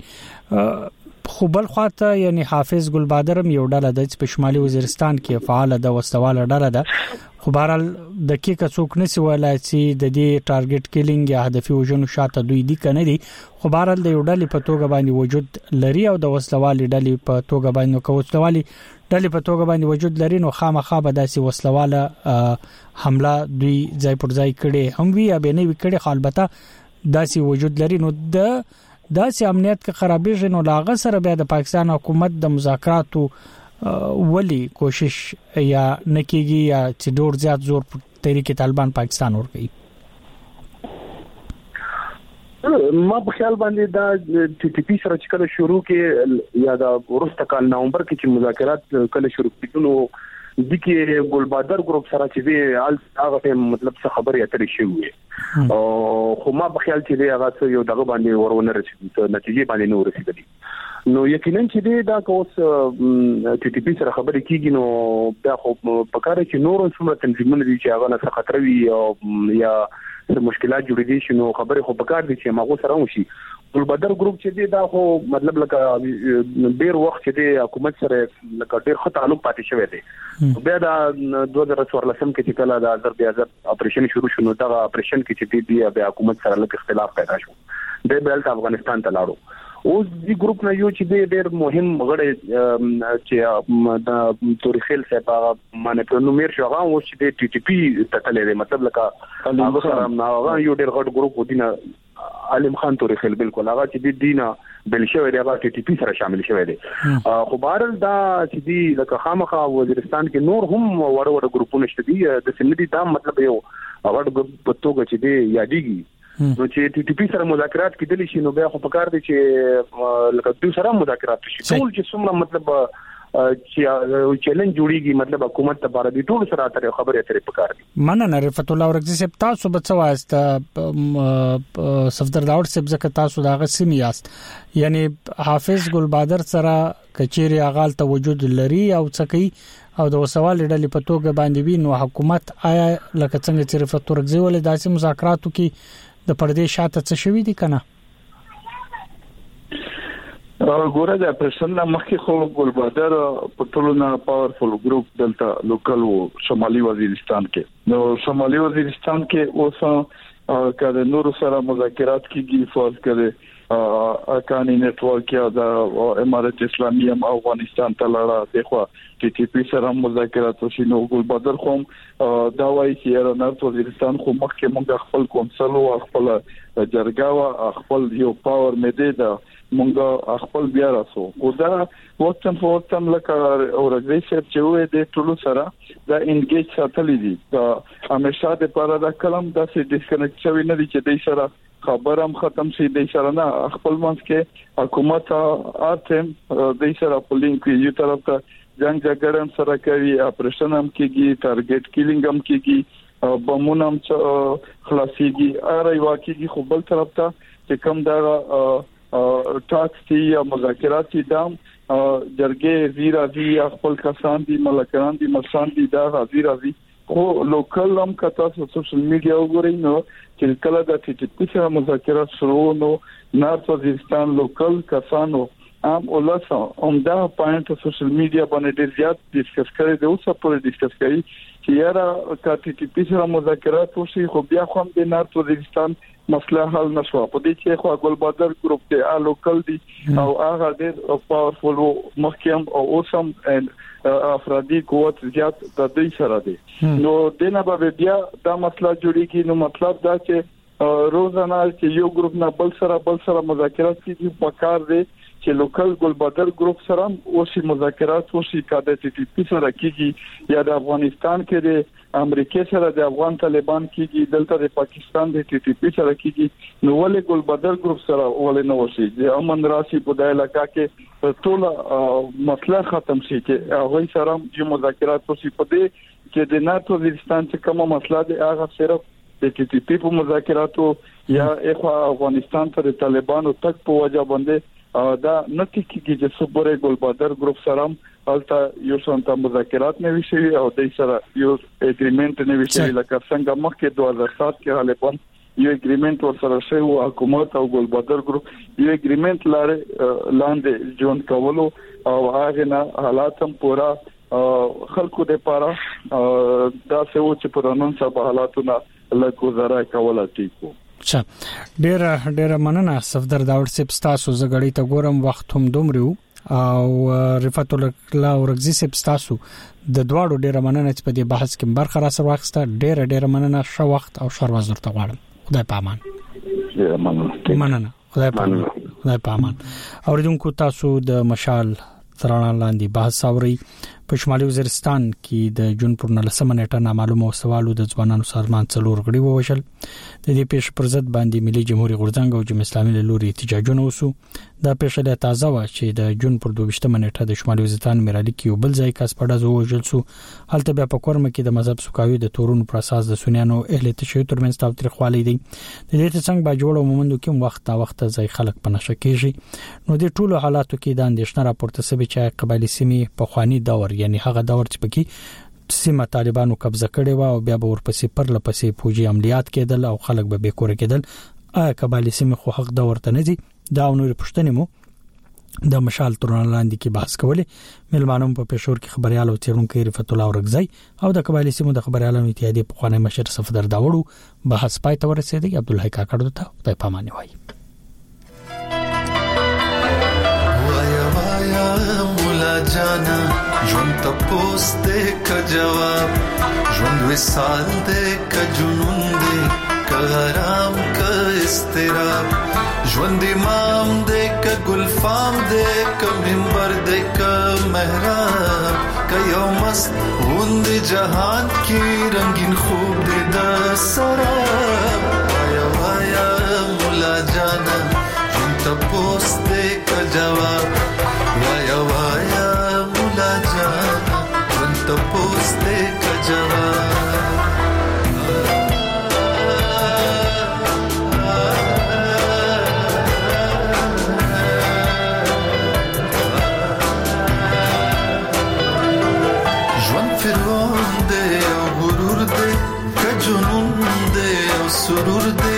خو بل خواته یعنی حافظ ګلبادر هم یو ډاله ده چې په شمالي وزیرستان کې فعال ده وسواله ډاله ده خو بهرال د کې کڅوک نسی ولای چې د دې ټارګټ کیلینګ یا هدفي وژنو شاته دوی دي کنه دي خو بهرال د یو ډلې په توګه باندې وجود لري او د وسلوالي ډلې په توګه باندې کو وسلوالي ډلې په توګه باندې وجود لري نو خامخا به داسې وسلواله حمله دوی ځای پر ځای کړي هم وی یا به نه وی کړي خو البته داسې وجود لري نو د داسې امنیت کې خرابېږي نو لاغه سره بیا د پاکستان حکومت د مذاکراتو ولی کوشش یا نکېږي یا چې ډور زیات زور په تحریک طالبان پاکستان ور کوي ما په خیال باندې دا ټي ټي پی سره چې کله شروع کې یا دا ورسته کال نومبر کې چې مذاکرات کله شروع کېدل د کې ګلبادر ګروپ سره چې دی هغه ته مطلب څه خبرې اترې شوې او خو ما په خیال چې دی هغه یو دغه باندې ورونه رسیدي ته نتیجې باندې نه ورسیدي نو یقینا چې دی دا کوس ټي ټي پی سره خبرې کیږي نو دا خو په کار کې نور څومره تنظیمونه دي چې هغه نه خطر وي او یا مشکلات جوړېږي شنو خبرې خو په کار دي چې ماغو سره وشي ګلبدر ګروپ چې دی دا خو مطلب لکه ډیر وخت چې دی حکومت سره لکه ډیر ښه تعلق پاتې شوی دی بیا دا دوه زره څوارلسم کې چې کله د آزاد بیا اپریشن شروع شو نو دا اپریشن کې چې دی بیا حکومت سره لکه اختلاف پیدا شو د بیلټ افغانستان ته لاړو اوس دی ګروپ نه یو چې دی ډیر مهم غړي چې د تاریخل صاحب باندې په نومیر شو هغه اوس چې دی ټي ټي پی ته تللی مطلب لکه هغه سره هغه یو ډیر غټ ګروپ ودینه علم خان تاریخل بالکل هغه چې د دینه بل شوی دی هغه ټي ټي پی سره شامل شوی دی خو بهرل دا چې دی لکه خامخا وزیرستان کې نور هم وړ وړ ګروپونه شته دي د سندي دا مطلب یو غټ ګروپ په توګه چې دی یادېږي نو چې ټي ټي پی سره مذاکرات کېدلی شي نو بیا خو په کار دي چې لکه دوی سره مذاکرات شي ټول چې څومره مطلب چې چیلنج جوړیږي مطلب حکومت ته بار دي ټول سره اترې خبرې اترې په کار دي مننه رفعت الله ورغزي صاحب تاسو به څه وایست صفدر داوود صاحب زکه تاسو داغه سیمه یاست یعنی حافظ ګلبادر سره کچيري اغال ته وجود لري او څکي او د وسوال ډلې په توګه باندې وی نو حکومت آیا لکه څنګه چې رفعت ورغزي ولې داسې مذاکراتو کې د پردې شاته څه شوی دي کنه ګوره د پرسنل مخکې خو ګلبادر په ټولنه پاورفل ګروپ دلته لوکل و شمالي وزیرستان کې نو شمالي وزیرستان کې اوس کله نور سره مذاکرات کیږي فرض کړي اکانی نتورک یا د امارت اسلامي هم افغانستان ته لاړه دغه ټي ټي پی سره مذاکرات وشي نو ګلبادر خو دا وایي چې رانات وزیرستان خو مخکې موږ خپل کونسل او خپل جرګه خپل یو پاور مېده دا مونږ خپل بیا راسو او دا وختم په وختم لکه اورګری شپ چې وې د ټولو سره دا انګیج ساتلې دي دا همیشه د پاره دا کلم د سې ډیسکنیکټ شوی نه دي چې د سره خبرم ختم شي د سره نه خپل منځ کې حکومت اتم د سره پولینګ کې یو طرف ته جنگ جګړه سره کوي اپریشن هم کېږي ټارګټ کیلینګ هم کېږي بمونه هم خلاصيږي اره یو کېږي خو بل طرف ته چې کوم دا ټاکس تی یا مذاکرات دي دام جرګې زیرا دي خپل کسان دي ملکان دي مسان دي دا زیرا دي خو لوکل هم کتا سوشل میډیا وګورئ نو چې کله د ټي ټي پی سره مذاکرات شروع نو نارت وزیرستان لوکل کسانو ام اولسا هم دا پوینټ سوشل میډیا باندې ډیر زیات ډیسکس کړي دی او څه په ډیسکس کوي چې یاره د ټي ټي پی سره مذاکرات وشي خو بیا خو هم د نارت وزیرستان مسله حل نشو په دې کې خو ګلبادر ګروپ ته لوکل دي او هغه ډېر پاورفل محکم او اوسم افرادي قوت زیات د دې سره دي نو دنه به بیا دا مسله جوړیږي نو مطلب دا چې روزانه چې یو ګروپ نه بل سره بل سره مذاکرات کوي په کار دي چې لوکل ګلبادر ګروپ سره اوسې مذاکرات وشي کاده ټي ټي پی سره کیږي یا د افغانستان کې د امریکا سره د افغان طالبان کیږي دلته د پاکستان د ټي ټي پی سره کیږي نو ولې ګلبادر ګروپ سره ولې نه وشي د امن راشي په دای علاقہ کې ټول مسله ختم شي چې هغه سره د مذاکرات وشي په دې چې د ناتو وزیرستان چې کومه مسله ده هغه صرف د ټي ټي پی په مذاکراتو یا افغانستان ته د طالبانو تک په وجه باندې دا نتی کیږي چې صبره ګلبادر ګروپ سره البته یو څنګه مذاکرات نه وشي او د سره یو اګریمنت نه وشي لکه څنګه مخکې دوه هزار سات کې طالبان یو اګریمنت ورسره شوی او حکومت او ګلبادر ګروپ یو اګریمنت لاره لاندې جون کولو او هغه نه حالات هم پورا خلکو د پاره دا څه و چې په نن سبا حالاتونه له گزاره کوله ټیکو. اچھا ډیر ډیر مننه صفدر داوود صاحب تاسو زګړی ته ګورم وخت هم دومره او رفعت الله ورغزي صاحب تاسو د دواړو ډیر مننه چې په دې بحث کې برخه را سره واخسته ډیر ډیر مننه شو وخت او شر وزر ته غواړم. خدای پامان. مننه خدای پامان. خدای پامان. اوریدونکو تاسو د مشال ترانه لاندې بحث اوري په شمالي وزیرستان کې د جون پر نلسمه نیټه نامعلومه وسوالو د ځوانانو سازمان څلور غړي ووشل. د دې پیښ پر ضد باندې ملي جمهوریت غورځنګ او جمهوریت اسلامي له لوري احتجاجونه وسو. دا پیښه له تازه و چې د جون پر دوه نیټه د شمالي وزیرستان میرالي کې یو بل ځای کس پړه ووژل سو. هلته بیا په کورم کې د مذهب سوکاوي د تورونو پر اساس د سنیانو اهل تشیع ترمنځ تاوتریخوالی دی. د دې څنګه با جوړو مومندو کې وخت تا وخت ځای خلک پنهشه کیږي. نو د ټولو حالاتو کې د اندېښنه راپورته سوي چې قبایلی سیمې په خواني دور یعنی هغه دور چې پکې سیمه طالبانو قبضه کړې و او بیا به ورپسې پر لپسې فوجي عملیات کېدل او خلک به بیکور کېدل. آیا قبایلی سیمه خو حق دور ته نه دي؟ دا نور پښتنې مو د مشال ترانه لاندې کې بحث کولې. ملمانو په پېښور کې خبريال او چیرونکو رفعت الله ورغزي او د قبایلی سیمو د خبريالانو اتحادیې په خوانې مشر صفدر داوود بحث پای ته ورسېدی. عبد الحی کاکړ ته په پامانه وایي. مولا جانا ژوند تپوس دې کا جواب ژوند وسال دې کا جنون دې کا حرام کا استراب ژوند امام دې کا گلفام دې کا منبر دې کا محراب کا یوم مست غوند جهان کی رنگین خوب دې د سراب. وایا وایا مولا جانا ژوند تپوس دې کا جواب وایا وایا مولا جانا ژوند تپوس دې کا جواب. ژوند فرعون دې او غرور دې کا جنون دې او سرور دې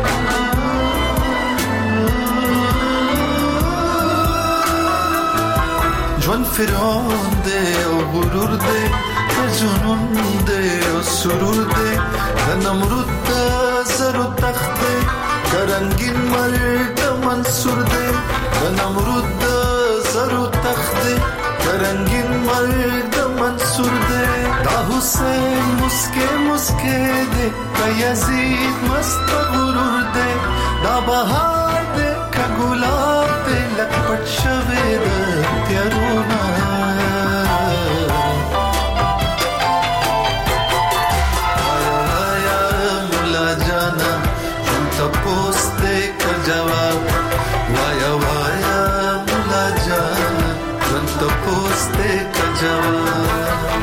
ژوند فرعون دې او غرور دې جنون دې او سرور دې د نمرود د زرو تخت دې کرنګین مرد منصور دې د نمرود د زرو تخت دې کرنګین مرد منصور دې دا حسین مسکے مسکے دې کا یزید مست غرور دې دا بهار دې کا ګلاب دې لکپټ شوه دې تیرونا. وایا وایا مولا جانا ژوند تپوس دې کا جواب وایا وایا مولا جانا ژوند تپوس دې کا جواب.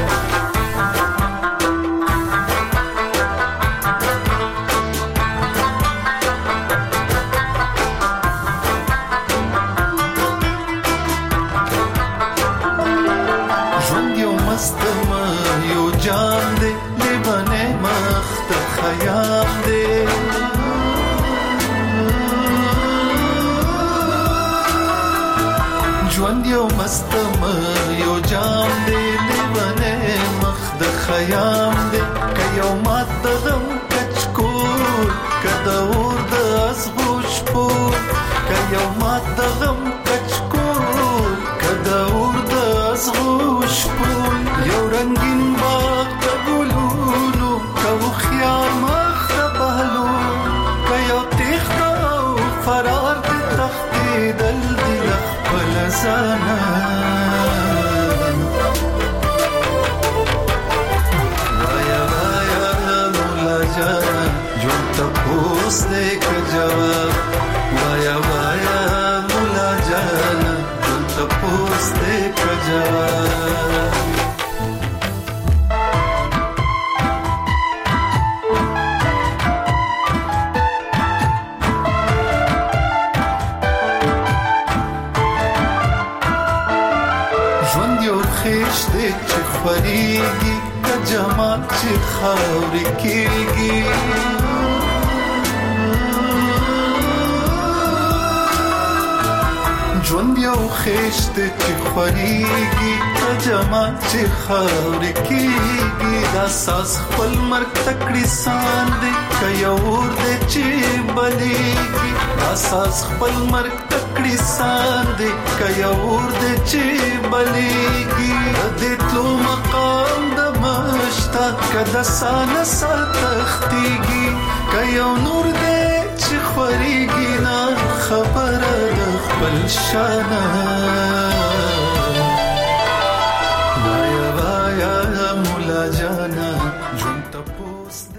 ژوند یو مستم یو جام دې لیوانه مخ د خیام دې که یو مات د غم کچکول که د اور د ازغوش پول که یو مات د غم کچکول که د اور د ازغوش پول یو رنگین باغ د ګلونو که هوښیار مخ د بهلول که یو تیښته او فرار د تښتېدل دي له خپله ځانه. وایا وایا مولا جانا ژوند تپوس دې کا جواب وایا وایا مولا جانا ژوند تپوس دې کا جواب. چې خوريږي که جماعت چې خاورې کېږي ژوند یو خېشت چې خوريږي که جمال چې خاورې کېږي دا ساز خپل مرګ تکړی سان دی که یو اور دی چې بلیږي دا ساز خپل مرګ تکړی سان دی که یو اور دی چې بلیږي د تلو مقام د مشتا که د سانه ساتختیږي که یو نور دی چې خوريږي نه خبره د خپل شانه